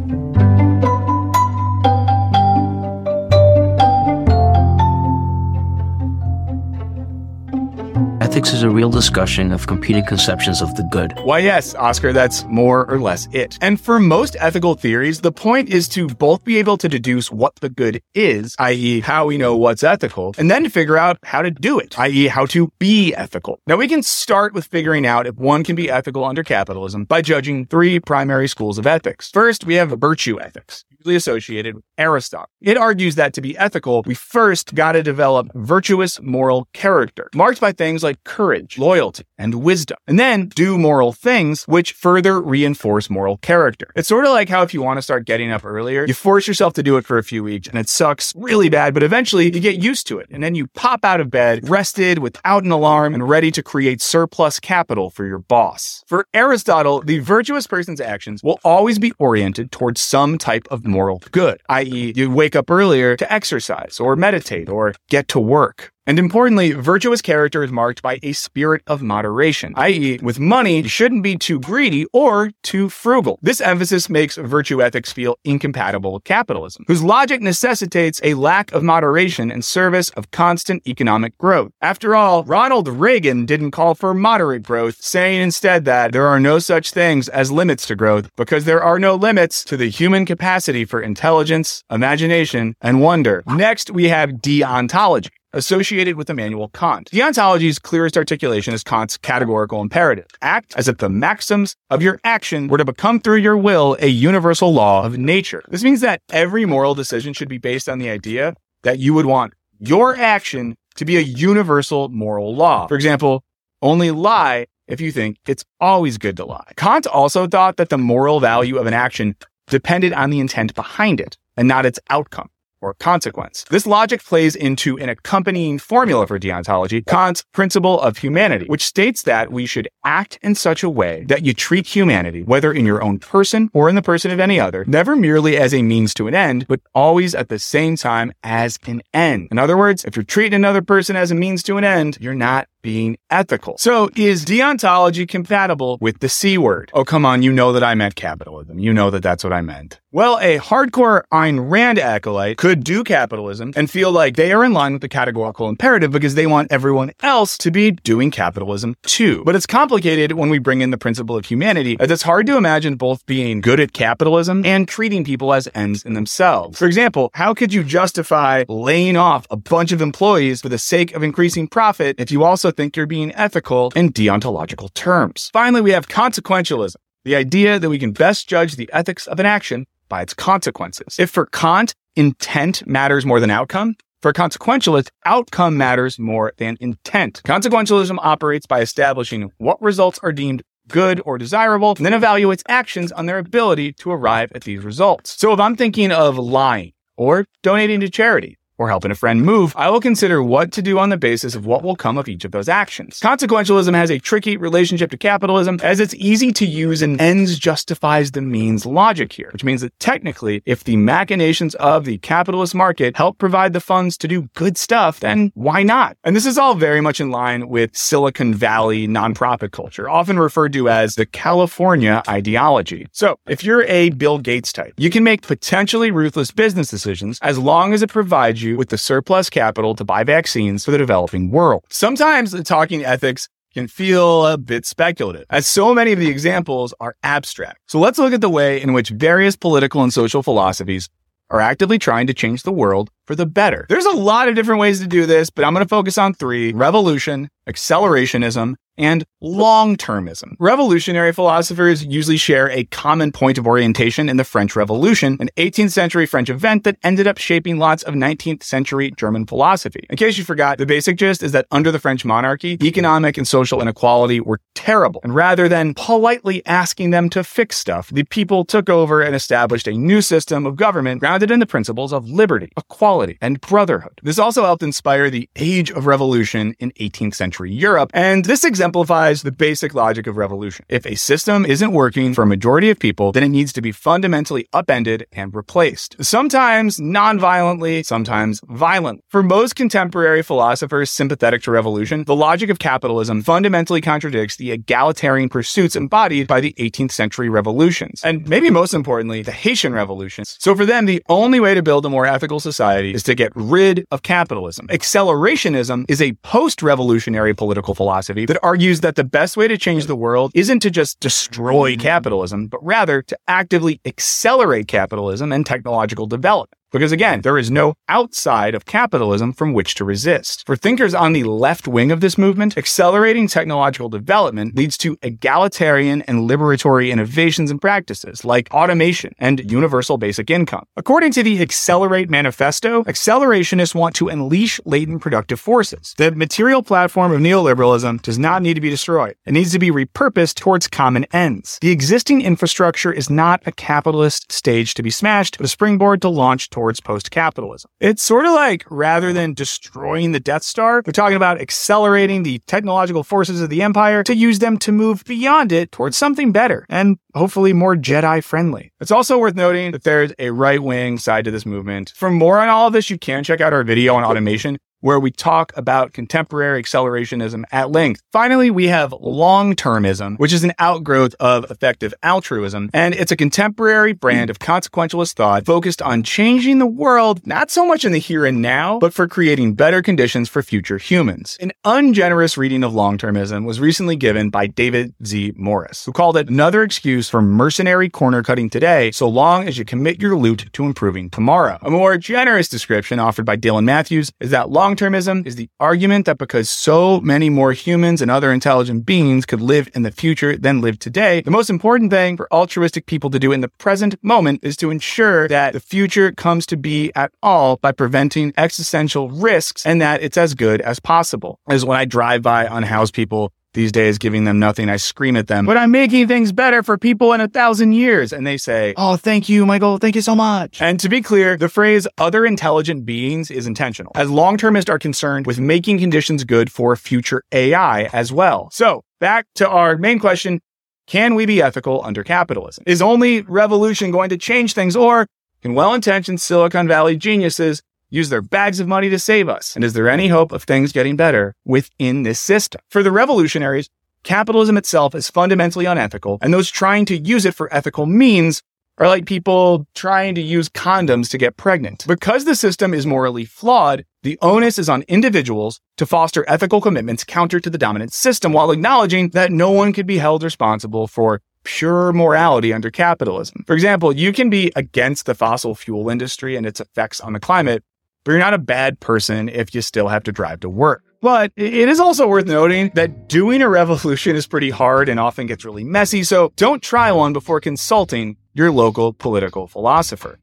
Ethics is a real discussion of competing conceptions of the good. Why, yes, Oscar, that's more or less it. And for most ethical theories, the point is to both be able to deduce what the good is, i.e. how we know what's ethical, and then to figure out how to do it, i.e. how to be ethical. Now, we can start with figuring out if one can be ethical under capitalism by judging three primary schools of ethics. First, we have virtue ethics, usually associated with Aristotle. It argues that to be ethical, we first got to develop virtuous moral character, marked by things like courage, loyalty, and wisdom, and then do moral things which further reinforce moral character. It's sort of like how if you want to start getting up earlier, you force yourself to do it for a few weeks, and it sucks really bad, but eventually you get used to it, and then you pop out of bed, rested, without an alarm, and ready to create surplus capital for your boss. For Aristotle, the virtuous person's actions will always be oriented towards some type of moral good, i.e. you wake up earlier to exercise, or meditate, or get to work. And importantly, virtuous character is marked by a spirit of moderation, i.e. with money, you shouldn't be too greedy or too frugal. This emphasis makes virtue ethics feel incompatible with capitalism, whose logic necessitates a lack of moderation in service of constant economic growth. After all, Ronald Reagan didn't call for moderate growth, saying instead that there are no such things as limits to growth because there are no limits to the human capacity for intelligence, imagination, and wonder. Next, we have deontology, associated with Immanuel Kant. Deontology's clearest articulation is Kant's categorical imperative. Act as if the maxims of your action were to become through your will a universal law of nature. This means that every moral decision should be based on the idea that you would want your action to be a universal moral law. For example, only lie if you think it's always good to lie. Kant also thought that the moral value of an action depended on the intent behind it and not its outcome or consequence. This logic plays into an accompanying formula for deontology, Kant's principle of humanity, which states that we should act in such a way that you treat humanity, whether in your own person or in the person of any other, never merely as a means to an end, but always at the same time as an end. In other words, if you're treating another person as a means to an end, you're not being ethical. So is deontology compatible with the C word? Oh, come on, you know that I meant capitalism. You know that that's what I meant. Well, a hardcore Ayn Rand acolyte could do capitalism and feel like they are in line with the categorical imperative because they want everyone else to be doing capitalism too. But it's complicated when we bring in the principle of humanity, as it's hard to imagine both being good at capitalism and treating people as ends in themselves. For example, how could you justify laying off a bunch of employees for the sake of increasing profit if you also think you're being ethical in deontological terms? Finally, we have consequentialism, the idea that we can best judge the ethics of an action by its consequences. If for Kant, intent matters more than outcome, for a consequentialist, outcome matters more than intent. Consequentialism operates by establishing what results are deemed good or desirable, and then evaluates actions on their ability to arrive at these results. So if I'm thinking of lying or donating to charity, or helping a friend move, I will consider what to do on the basis of what will come of each of those actions. Consequentialism has a tricky relationship to capitalism, as it's easy to use an ends justifies the means logic here, which means that technically, if the machinations of the capitalist market help provide the funds to do good stuff, then why not? And this is all very much in line with Silicon Valley nonprofit culture, often referred to as the California ideology. So, if you're a Bill Gates type, you can make potentially ruthless business decisions as long as it provides you with the surplus capital to buy vaccines for the developing world. Sometimes talking ethics can feel a bit speculative, as so many of the examples are abstract. So let's look at the way in which various political and social philosophies are actively trying to change the world for the better. There's a lot of different ways to do this, but I'm going to focus on three: revolution, accelerationism, and long-termism. Revolutionary philosophers usually share a common point of orientation in the French Revolution, an 18th century French event that ended up shaping lots of 19th century German philosophy. In case you forgot, the basic gist is that under the French monarchy, economic and social inequality were terrible, and rather than politely asking them to fix stuff, the people took over and established a new system of government grounded in the principles of liberty, equality, and brotherhood. This also helped inspire the Age of Revolution in 18th century Europe, and this exemplifies the basic logic of revolution. If a system isn't working for a majority of people, then it needs to be fundamentally upended and replaced. Sometimes non-violently, sometimes violently. For most contemporary philosophers sympathetic to revolution, the logic of capitalism fundamentally contradicts the egalitarian pursuits embodied by the 18th century revolutions, and maybe most importantly, the Haitian Revolution. So for them, the only way to build a more ethical society is to get rid of capitalism. Accelerationism is a post-revolutionary political philosophy that argues that the best way to change the world isn't to just destroy capitalism, but rather to actively accelerate capitalism and technological development. Because again, there is no outside of capitalism from which to resist. For thinkers on the left wing of this movement, accelerating technological development leads to egalitarian and liberatory innovations and practices like automation and universal basic income. According to the Accelerate Manifesto, accelerationists want to unleash latent productive forces. The material platform of neoliberalism does not need to be destroyed. It needs to be repurposed towards common ends. The existing infrastructure is not a capitalist stage to be smashed, but a springboard to launch towards post-capitalism. It's sort of like, rather than destroying the Death Star, they're talking about accelerating the technological forces of the Empire to use them to move beyond it towards something better and hopefully more Jedi-friendly. It's also worth noting that there's a right-wing side to this movement. For more on all of this, you can check out our video on automation, where we talk about contemporary accelerationism at length. Finally, we have long-termism, which is an outgrowth of effective altruism, and it's a contemporary brand of consequentialist thought focused on changing the world, not so much in the here and now, but for creating better conditions for future humans. An ungenerous reading of long-termism was recently given by David Z. Morris, who called it another excuse for mercenary corner-cutting today, so long as you commit your loot to improving tomorrow. A more generous description offered by Dylan Matthews is that long-termism is the argument that because so many more humans and other intelligent beings could live in the future than live today, the most important thing for altruistic people to do in the present moment is to ensure that the future comes to be at all by preventing existential risks and that it's as good as possible. As when I drive by unhoused people these days, giving them nothing, I scream at them, "But I'm making things better for people in 1,000 years. And they say, "Oh, thank you, Michael. Thank you so much." And to be clear, the phrase other intelligent beings is intentional, as long-termists are concerned with making conditions good for future AI as well. So back to our main question, can we be ethical under capitalism? Is only revolution going to change things, or can well-intentioned Silicon Valley geniuses use their bags of money to save us? And is there any hope of things getting better within this system? For the revolutionaries, capitalism itself is fundamentally unethical, and those trying to use it for ethical means are like people trying to use condoms to get pregnant. Because the system is morally flawed, the onus is on individuals to foster ethical commitments counter to the dominant system, while acknowledging that no one can be held responsible for pure morality under capitalism. For example, you can be against the fossil fuel industry and its effects on the climate, but you're not a bad person if you still have to drive to work. But it is also worth noting that doing a revolution is pretty hard and often gets really messy, so don't try one before consulting your local political philosopher.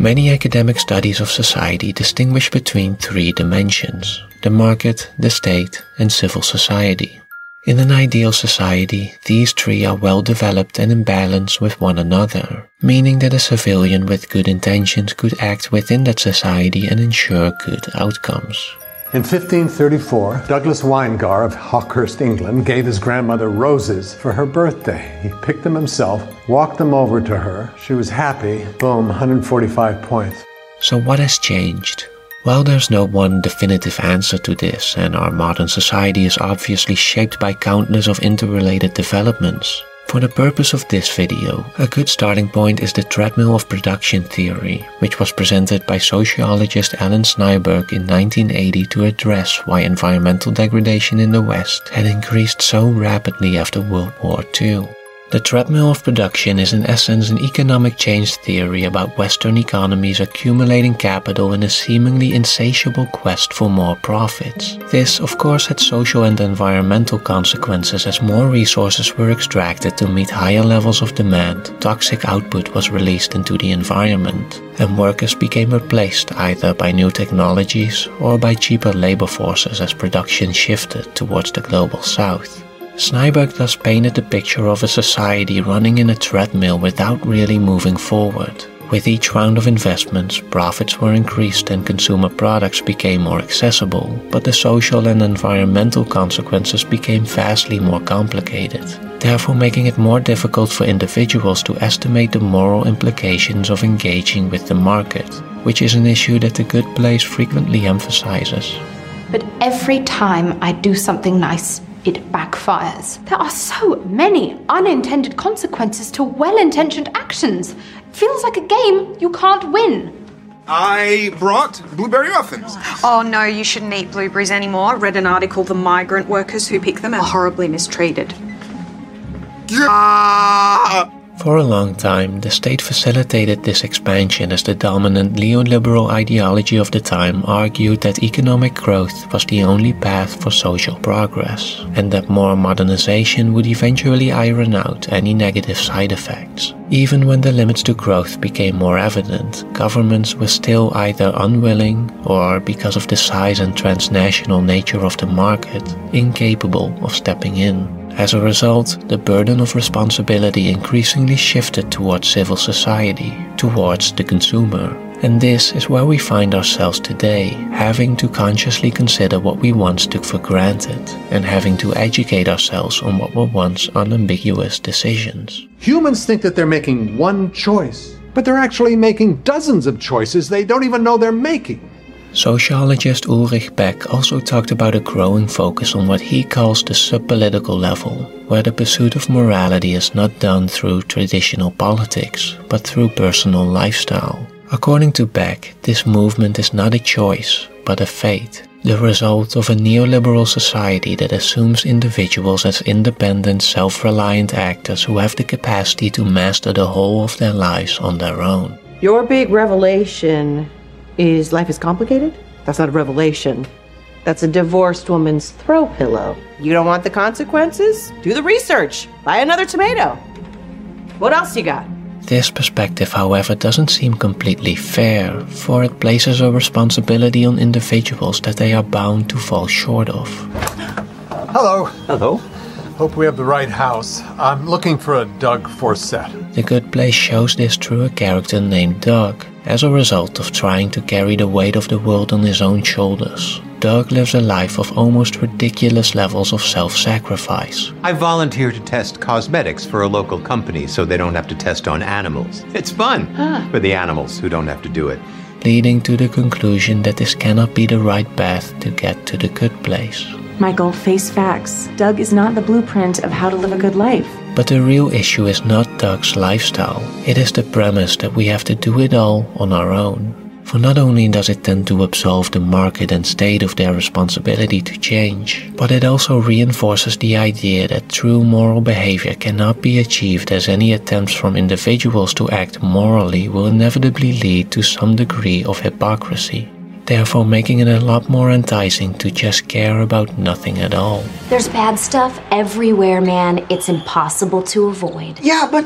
Many academic studies of society distinguish between three dimensions: the market, the state, and civil society. In an ideal society, these three are well developed and in balance with one another, meaning that a civilian with good intentions could act within that society and ensure good outcomes. In 1534, Douglas Winegar of Hawkhurst, England, gave his grandmother roses for her birthday. He picked them himself, walked them over to her. She was happy. Boom, 145 points. So what has changed? Well, there's no one definitive answer to this, and our modern society is obviously shaped by countless of interrelated developments. For the purpose of this video, a good starting point is the treadmill of production theory, which was presented by sociologist Alan Snyberg in 1980 to address why environmental degradation in the West had increased so rapidly after World War II. The treadmill of production is in essence an economic change theory about Western economies accumulating capital in a seemingly insatiable quest for more profits. This, of course, had social and environmental consequences as more resources were extracted to meet higher levels of demand, toxic output was released into the environment, and workers became replaced either by new technologies or by cheaper labor forces as production shifted towards the global south. Snyberg thus painted the picture of a society running in a treadmill without really moving forward. With each round of investments, profits were increased and consumer products became more accessible, but the social and environmental consequences became vastly more complicated, therefore making it more difficult for individuals to estimate the moral implications of engaging with the market, which is an issue that The Good Place frequently emphasizes. But every time I do something nice, it backfires. There are so many unintended consequences to well-intentioned actions. It feels like a game you can't win. I brought blueberry muffins. Oh no, you shouldn't eat blueberries anymore. Read an article, the migrant workers who pick them are horribly mistreated. For a long time, the state facilitated this expansion as the dominant neoliberal ideology of the time argued that economic growth was the only path for social progress, and that more modernization would eventually iron out any negative side effects. Even when the limits to growth became more evident, governments were still either unwilling or, because of the size and transnational nature of the market, incapable of stepping in. As a result, the burden of responsibility increasingly shifted towards civil society, towards the consumer. And this is where we find ourselves today, having to consciously consider what we once took for granted, and having to educate ourselves on what were once unambiguous decisions. Humans think that they're making one choice, but they're actually making dozens of choices they don't even know they're making. Sociologist Ulrich Beck also talked about a growing focus on what he calls the subpolitical level, where the pursuit of morality is not done through traditional politics, but through personal lifestyle. According to Beck, this movement is not a choice, but a fate, the result of a neoliberal society that assumes individuals as independent, self-reliant actors who have the capacity to master the whole of their lives on their own. Your big revelation is life is complicated? That's not a revelation. That's a divorced woman's throw pillow. You don't want the consequences? Do the research. Buy another tomato. What else you got? This perspective, however, doesn't seem completely fair, for it places a responsibility on individuals that they are bound to fall short of. Hello. Hello. Hope we have the right house. I'm looking for a Doug Forsett. The Good Place shows this through a character named Doug. As a result of trying to carry the weight of the world on his own shoulders, Doug lives a life of almost ridiculous levels of self-sacrifice. I volunteer to test cosmetics for a local company so they don't have to test on animals. It's fun for the animals who don't have to do it. Leading to the conclusion that this cannot be the right path to get to the Good Place. Michael, face facts. Doug is not the blueprint of how to live a good life. But the real issue is not Doug's lifestyle. It is the premise that we have to do it all on our own. For not only does it tend to absolve the market and state of their responsibility to change, but it also reinforces the idea that true moral behavior cannot be achieved, as any attempts from individuals to act morally will inevitably lead to some degree of hypocrisy, therefore making it a lot more enticing to just care about nothing at all. There's bad stuff everywhere, man. It's impossible to avoid. Yeah, but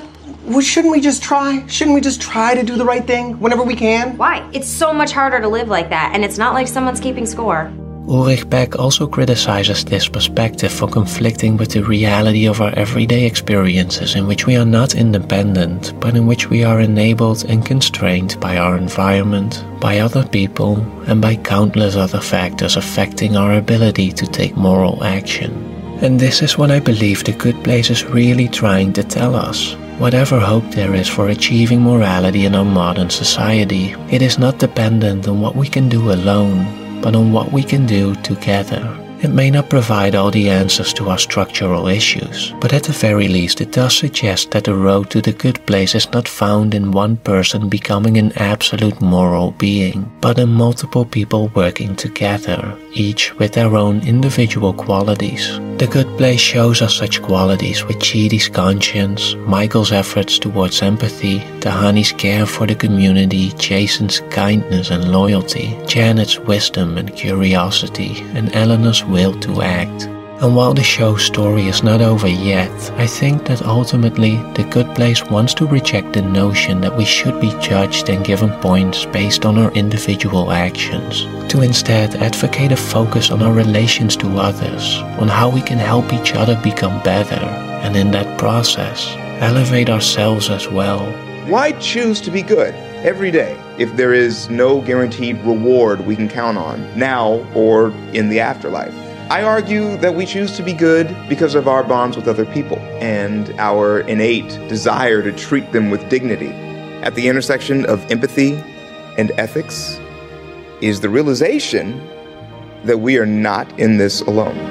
Well, shouldn't we just try? Shouldn't we just try to do the right thing whenever we can? Why? It's so much harder to live like that, and it's not like someone's keeping score. Ulrich Beck also criticizes this perspective for conflicting with the reality of our everyday experiences in which we are not independent, but in which we are enabled and constrained by our environment, by other people, and by countless other factors affecting our ability to take moral action. And this is what I believe The Good Place is really trying to tell us. Whatever hope there is for achieving morality in our modern society, it is not dependent on what we can do alone, but on what we can do together. It may not provide all the answers to our structural issues, but at the very least it does suggest that the road to the good place is not found in one person becoming an absolute moral being, but in multiple people working together, each with their own individual qualities. The Good Place shows us such qualities with Chidi's conscience, Michael's efforts towards empathy, Tahani's care for the community, Jason's kindness and loyalty, Janet's wisdom and curiosity, and Eleanor's will to act. And while the show's story is not over yet, I think that ultimately The Good Place wants to reject the notion that we should be judged and given points based on our individual actions, to instead advocate a focus on our relations to others, on how we can help each other become better, and in that process, elevate ourselves as well. Why choose to be good every day if there is no guaranteed reward we can count on now or in the afterlife? I argue that we choose to be good because of our bonds with other people and our innate desire to treat them with dignity. At the intersection of empathy and ethics is the realization that we are not in this alone.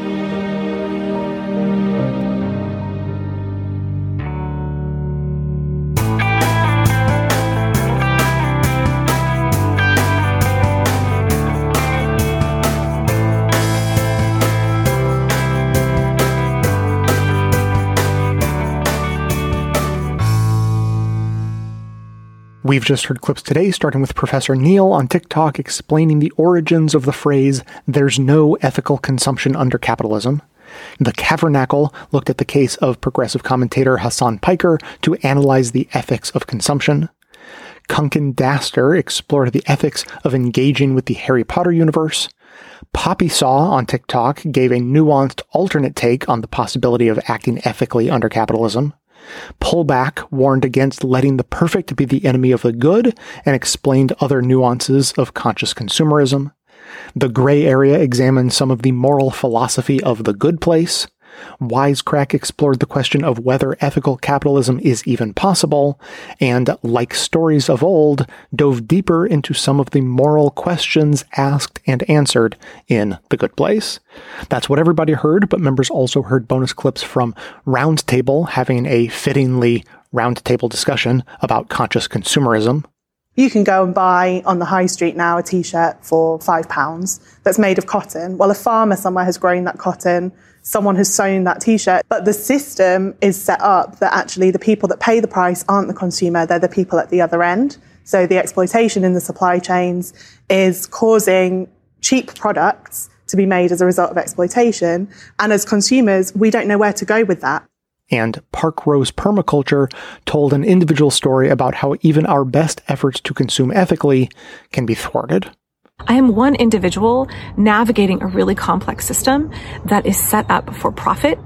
We've just heard clips today, starting with Professor Neil on TikTok explaining the origins of the phrase, "there's no ethical consumption under capitalism." The Cavernacle looked at the case of progressive commentator Hassan Piker to analyze the ethics of consumption. Kunkin Daster explored the ethics of engaging with the Harry Potter universe. Poppy Saw on TikTok gave a nuanced alternate take on the possibility of acting ethically under capitalism. Pullback warned against letting the perfect be the enemy of the good and explained other nuances of conscious consumerism. The Gray Area examined some of the moral philosophy of the good place. Wisecrack explored the question of whether ethical capitalism is even possible, and like stories of old, dove deeper into some of the moral questions asked and answered in The Good Place. That's what everybody heard, but members also heard bonus clips from Roundtable having a fittingly roundtable discussion about conscious consumerism. You can go and buy on the high street now a t-shirt for £5 that's made of cotton. Well, a farmer somewhere has grown that cotton, someone has sewn that t-shirt, but the system is set up that actually the people that pay the price aren't the consumer, they're the people at the other end. So the exploitation in the supply chains is causing cheap products to be made as a result of exploitation. And as consumers, we don't know where to go with that. And Park Rose Permaculture told an individual story about how even our best efforts to consume ethically can be thwarted. I am one individual navigating a really complex system that is set up for profit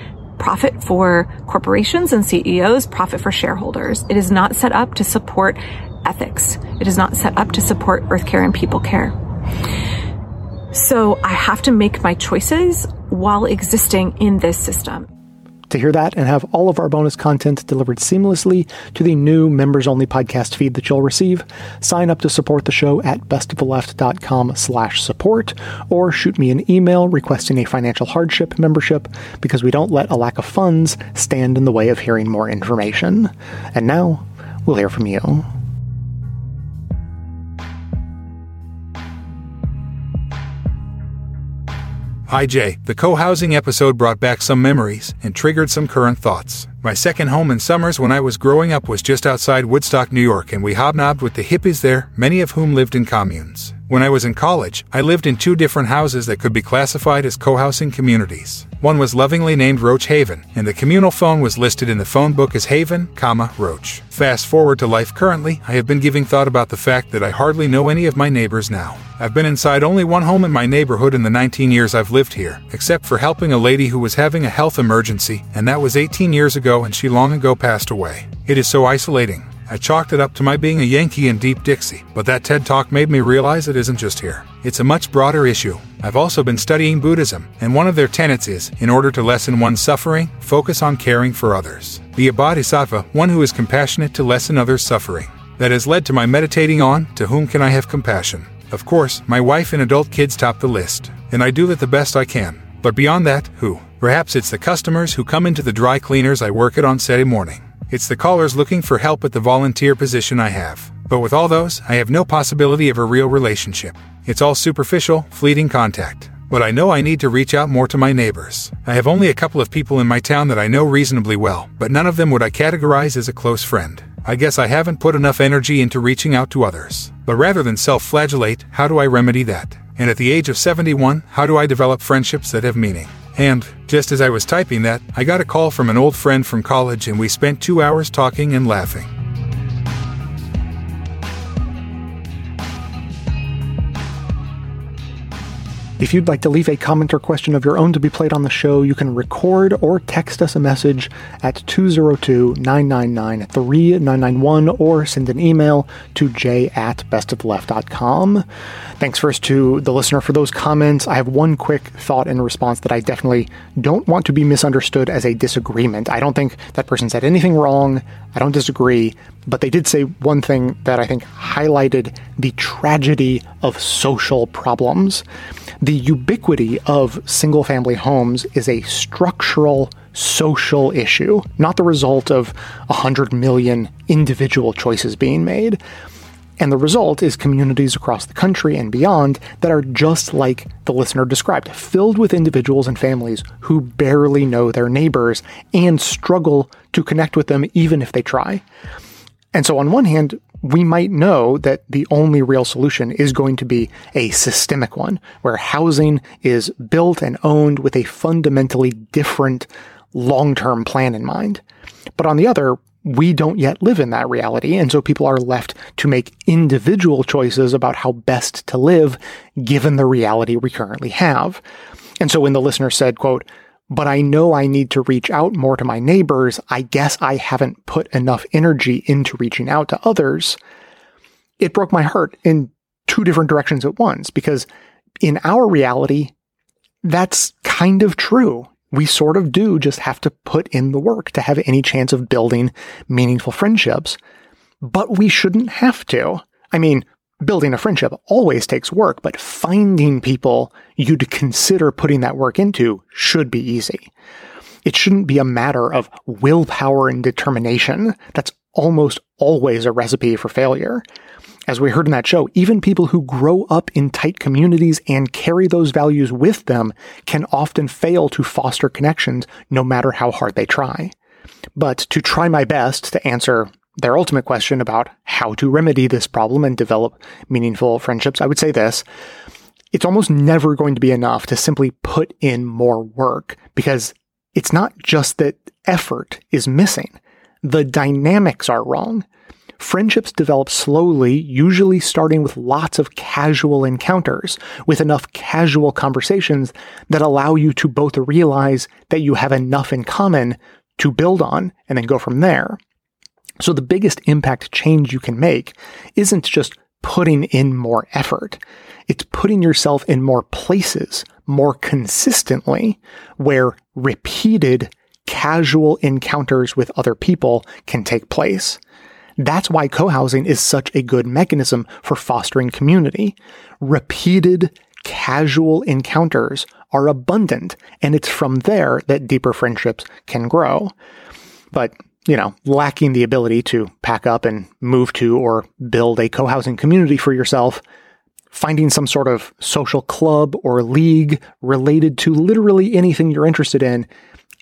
for corporations and CEOs, profit for shareholders. It is not set up to support ethics. It is not set up to support earth care and people care. So I have to make my choices while existing in this system. To hear that and have all of our bonus content delivered seamlessly to the new members-only podcast feed that you'll receive, sign up to support the show at bestoftheleft.com/support, or shoot me an email requesting a financial hardship membership, because we don't let a lack of funds stand in the way of hearing more information. And now, we'll hear from you. Hi, Jay. The co-housing episode brought back some memories and triggered some current thoughts. My second home in summers when I was growing up was just outside Woodstock, New York, and we hobnobbed with the hippies there, many of whom lived in communes. When I was in college, I lived in 2 different houses that could be classified as co-housing communities. One was lovingly named Roach Haven, and the communal phone was listed in the phone book as Haven, Roach. Fast forward to life currently, I have been giving thought about the fact that I hardly know any of my neighbors now. I've been inside only one home in my neighborhood in the 19 years I've lived here, except for helping a lady who was having a health emergency, and that was 18 years ago and she long ago passed away. It is so isolating. I chalked it up to my being a Yankee in Deep Dixie, but that TED Talk made me realize it isn't just here. It's a much broader issue. I've also been studying Buddhism, and one of their tenets is, in order to lessen one's suffering, focus on caring for others. Be a bodhisattva, one who is compassionate to lessen others' suffering. That has led to my meditating on, to whom can I have compassion? Of course, my wife and adult kids top the list, and I do it the best I can. But beyond that, who? Perhaps it's the customers who come into the dry cleaners I work at on Saturday morning. It's the callers looking for help at the volunteer position I have. But with all those, I have no possibility of a real relationship. It's all superficial, fleeting contact. But I know I need to reach out more to my neighbors. I have only a couple of people in my town that I know reasonably well, but none of them would I categorize as a close friend. I guess I haven't put enough energy into reaching out to others. But rather than self-flagellate, how do I remedy that? And at the age of 71, how do I develop friendships that have meaning? And, just as I was typing that, I got a call from an old friend from college and we spent 2 hours talking and laughing. If you'd like to leave a comment or question of your own to be played on the show, you can record or text us a message at 202-999-3991 or send an email to j@bestofleft.com. Thanks first to the listener for those comments. I have one quick thought in response that I definitely don't want to be misunderstood as a disagreement. I don't think that person said anything wrong. I don't disagree. But they did say one thing that I think highlighted the tragedy of social problems. The ubiquity of single-family homes is a structural social issue, not the result of 100 million individual choices being made. And the result is communities across the country and beyond that are just like the listener described, filled with individuals and families who barely know their neighbors and struggle to connect with them even if they try. And so on one hand, we might know that the only real solution is going to be a systemic one, where housing is built and owned with a fundamentally different long-term plan in mind. But on the other, we don't yet live in that reality, and so people are left to make individual choices about how best to live given the reality we currently have. And so when the listener said, quote, "But I know I need to reach out more to my neighbors, I guess I haven't put enough energy into reaching out to others," it broke my heart in 2 different directions at once, because in our reality, that's kind of true. We sort of do just have to put in the work to have any chance of building meaningful friendships, but we shouldn't have to. I mean, building a friendship always takes work, but finding people you'd consider putting that work into should be easy. It shouldn't be a matter of willpower and determination. That's almost always a recipe for failure. As we heard in that show, even people who grow up in tight communities and carry those values with them can often fail to foster connections no matter how hard they try. But to try my best to answer their ultimate question about how to remedy this problem and develop meaningful friendships, I would say this: it's almost never going to be enough to simply put in more work, because it's not just that effort is missing. The dynamics are wrong. Friendships develop slowly, usually starting with lots of casual encounters, with enough casual conversations that allow you to both realize that you have enough in common to build on and then go from there. So the biggest impact change you can make isn't just putting in more effort. It's putting yourself in more places more consistently where repeated casual encounters with other people can take place. That's why co-housing is such a good mechanism for fostering community. Repeated casual encounters are abundant, and it's from there that deeper friendships can grow. But lacking the ability to pack up and move to or build a co-housing community for yourself, finding some sort of social club or league related to literally anything you're interested in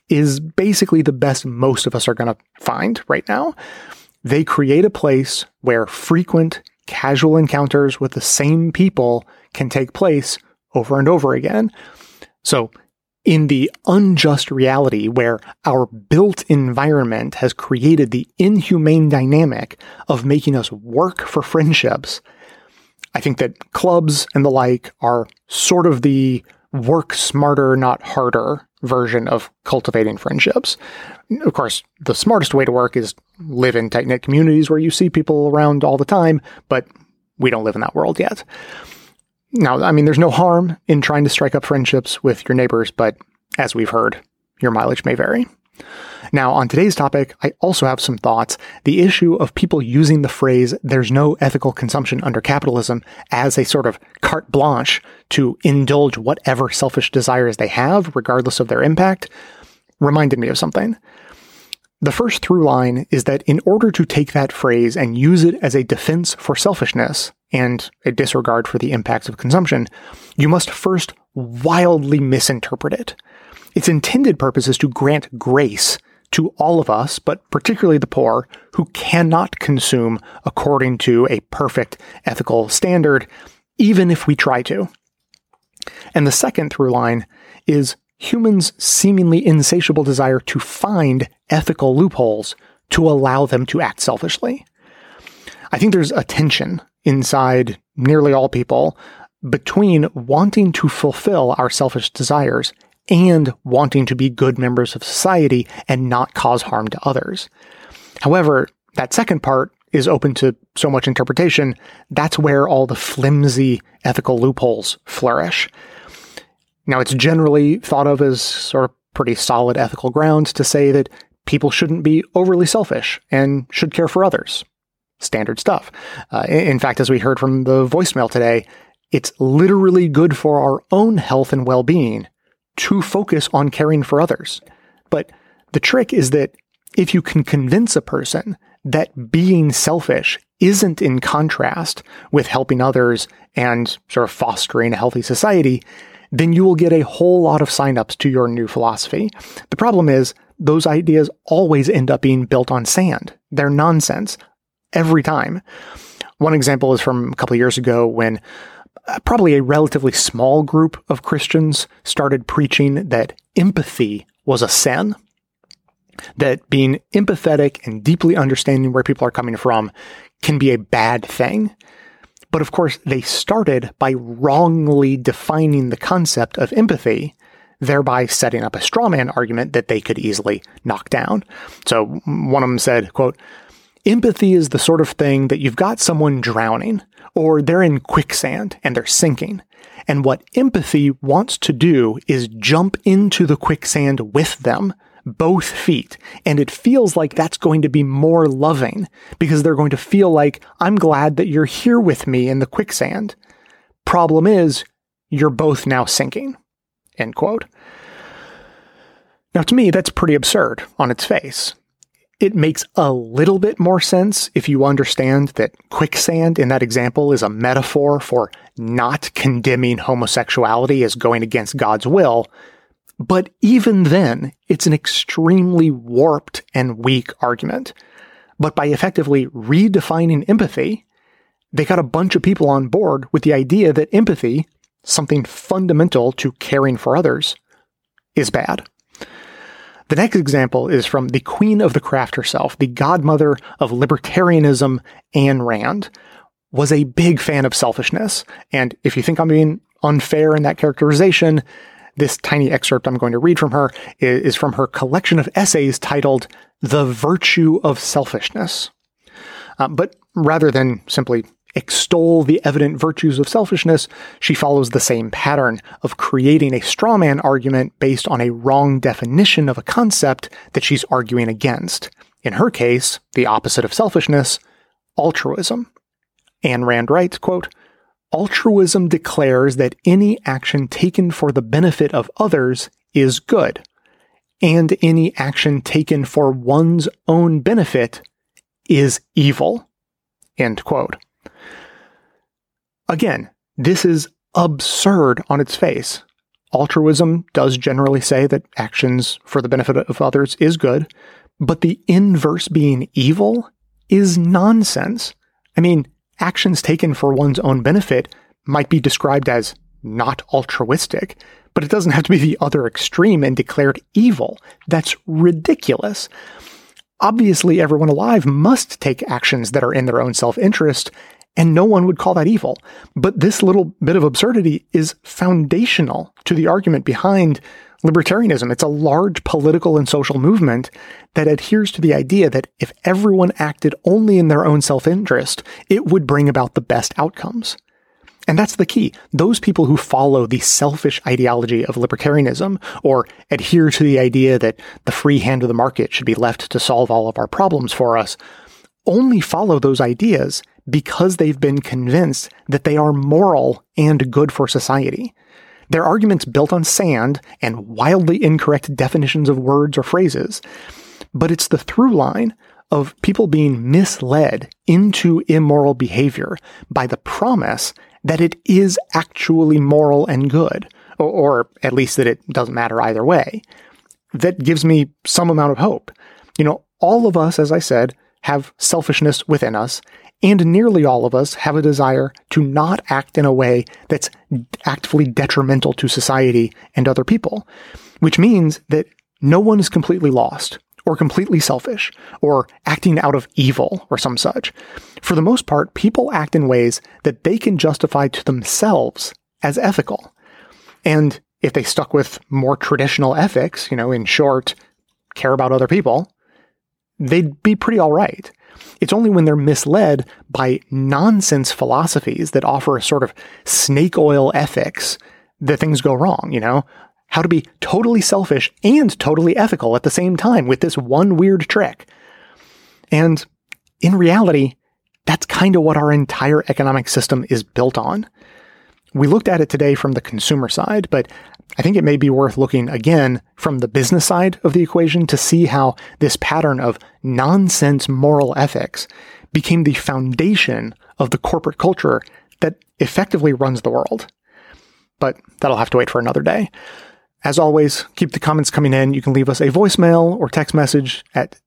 is basically the best most of us are going to find right now. They create a place where frequent, casual encounters with the same people can take place over and over again. So, in the unjust reality where our built environment has created the inhumane dynamic of making us work for friendships, I think that clubs and the like are sort of the work smarter, not harder version of cultivating friendships. Of course, the smartest way to work is live in tight-knit communities where you see people around all the time, but we don't live in that world yet. Now, I mean, there's no harm in trying to strike up friendships with your neighbors, but as we've heard, your mileage may vary. Now, on today's topic, I also have some thoughts. The issue of people using the phrase, there's no ethical consumption under capitalism, as a sort of carte blanche to indulge whatever selfish desires they have, regardless of their impact, reminded me of something. The first through line is that in order to take that phrase and use it as a defense for selfishness and a disregard for the impacts of consumption, you must first wildly misinterpret it. Its intended purpose is to grant grace to all of us, but particularly the poor, who cannot consume according to a perfect ethical standard, even if we try to. And the second through line is humans' seemingly insatiable desire to find ethical loopholes to allow them to act selfishly. I think there's a tension inside nearly all people between wanting to fulfill our selfish desires and wanting to be good members of society and not cause harm to others. However, that second part is open to so much interpretation. That's where all the flimsy ethical loopholes flourish. Now, it's generally thought of as sort of pretty solid ethical grounds to say that people shouldn't be overly selfish and should care for others. Standard stuff. In fact, as we heard from the voicemail today, it's literally good for our own health and well-being to focus on caring for others. But the trick is that if you can convince a person that being selfish isn't in contrast with helping others and sort of fostering a healthy society, then you will get a whole lot of signups to your new philosophy. The problem is those ideas always end up being built on sand. They're nonsense every time. One example is from a couple of years ago when probably a relatively small group of Christians started preaching that empathy was a sin, that being empathetic and deeply understanding where people are coming from can be a bad thing. But of course, they started by wrongly defining the concept of empathy, thereby setting up a straw man argument that they could easily knock down. So one of them said, quote, "Empathy is the sort of thing that you've got someone drowning, or they're in quicksand and they're sinking. And what empathy wants to do is jump into the quicksand with them, both feet. And it feels like that's going to be more loving because they're going to feel like, I'm glad that you're here with me in the quicksand. Problem is, you're both now sinking." End quote. Now, to me, that's pretty absurd on its face. It makes a little bit more sense if you understand that quicksand in that example is a metaphor for not condemning homosexuality as going against God's will. But even then, it's an extremely warped and weak argument. But by effectively redefining empathy, they got a bunch of people on board with the idea that empathy, something fundamental to caring for others, is bad. The next example is from the queen of the craft herself, the godmother of libertarianism, Ayn Rand, was a big fan of selfishness. And if you think I'm being unfair in that characterization, this tiny excerpt I'm going to read from her is from her collection of essays titled The Virtue of Selfishness. But rather than simply extol the evident virtues of selfishness, she follows the same pattern of creating a straw man argument based on a wrong definition of a concept that she's arguing against. In her case, the opposite of selfishness, altruism. Ayn Rand writes, quote, "Altruism declares that any action taken for the benefit of others is good, and any action taken for one's own benefit is evil." End quote. Again, this is absurd on its face. altruism does generally say that actions for the benefit of others is good, but the inverse being evil is nonsense. I mean, actions taken for one's own benefit might be described as not altruistic, but it doesn't have to be the other extreme and declared evil. That's ridiculous. Obviously, everyone alive must take actions that are in their own self-interest, and no one would call that evil. But this little bit of absurdity is foundational to the argument behind libertarianism. It's a large political and social movement that adheres to the idea that if everyone acted only in their own self-interest, it would bring about the best outcomes. And that's the key. Those people who follow the selfish ideology of libertarianism or adhere to the idea that the free hand of the market should be left to solve all of our problems for us only follow those ideas because they've been convinced that they are moral and good for society. Their arguments built on sand and wildly incorrect definitions of words or phrases. But it's the through line of people being misled into immoral behavior by the promise that it is actually moral and good, or at least that it doesn't matter either way. That gives me some amount of hope. You know, all of us, as I said, have selfishness within us, and nearly all of us have a desire to not act in a way that's actively detrimental to society and other people, which means that no one is completely lost or completely selfish or acting out of evil or some such. For the most part, people act in ways that they can justify to themselves as ethical. And if they stuck with more traditional ethics, in short, care about other people, they'd be pretty all right. It's only when they're misled by nonsense philosophies that offer a sort of snake oil ethics that things go wrong, How to be totally selfish and totally ethical at the same time with this one weird trick. And in reality, that's kind of what our entire economic system is built on. We looked at it today from the consumer side, but I think it may be worth looking again from the business side of the equation to see how this pattern of nonsense moral ethics became the foundation of the corporate culture that effectively runs the world. But that'll have to wait for another day. As always, keep the comments coming in. You can leave us a voicemail or text message at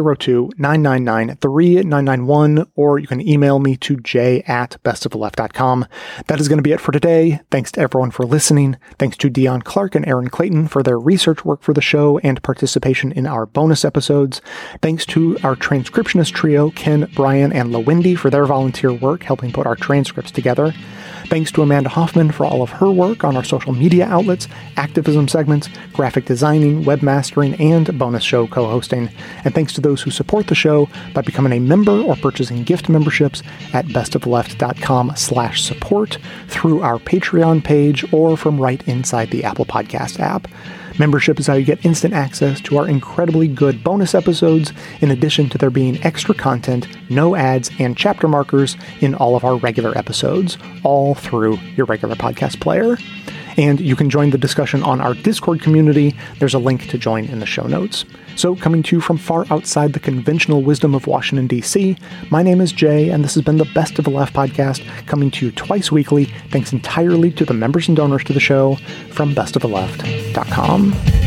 202-999-3991, or you can email me to j@bestoftheleft.com. That is going to be it for today. Thanks to everyone for listening. Thanks to Dion Clark and Aaron Clayton for their research work for the show and participation in our bonus episodes. Thanks to our transcriptionist trio, Ken, Brian, and LaWindy for their volunteer work helping put our transcripts together. Thanks to Amanda Hoffman for all of her work on our social media outlets, activism segments, graphic designing, webmastering, and bonus show co-hosting. And thanks to those who support the show by becoming a member or purchasing gift memberships at bestoftheleft.com/support through our Patreon page or from right inside the Apple Podcast app. Membership is how you get instant access to our incredibly good bonus episodes, in addition to there being extra content, no ads, and chapter markers in all of our regular episodes, all through your regular podcast player. And you can join the discussion on our Discord community. There's a link to join in the show notes. So, coming to you from far outside the conventional wisdom of Washington, D.C., my name is Jay, and this has been the Best of the Left podcast, coming to you twice weekly, thanks entirely to the members and donors to the show from bestoftheleft.com.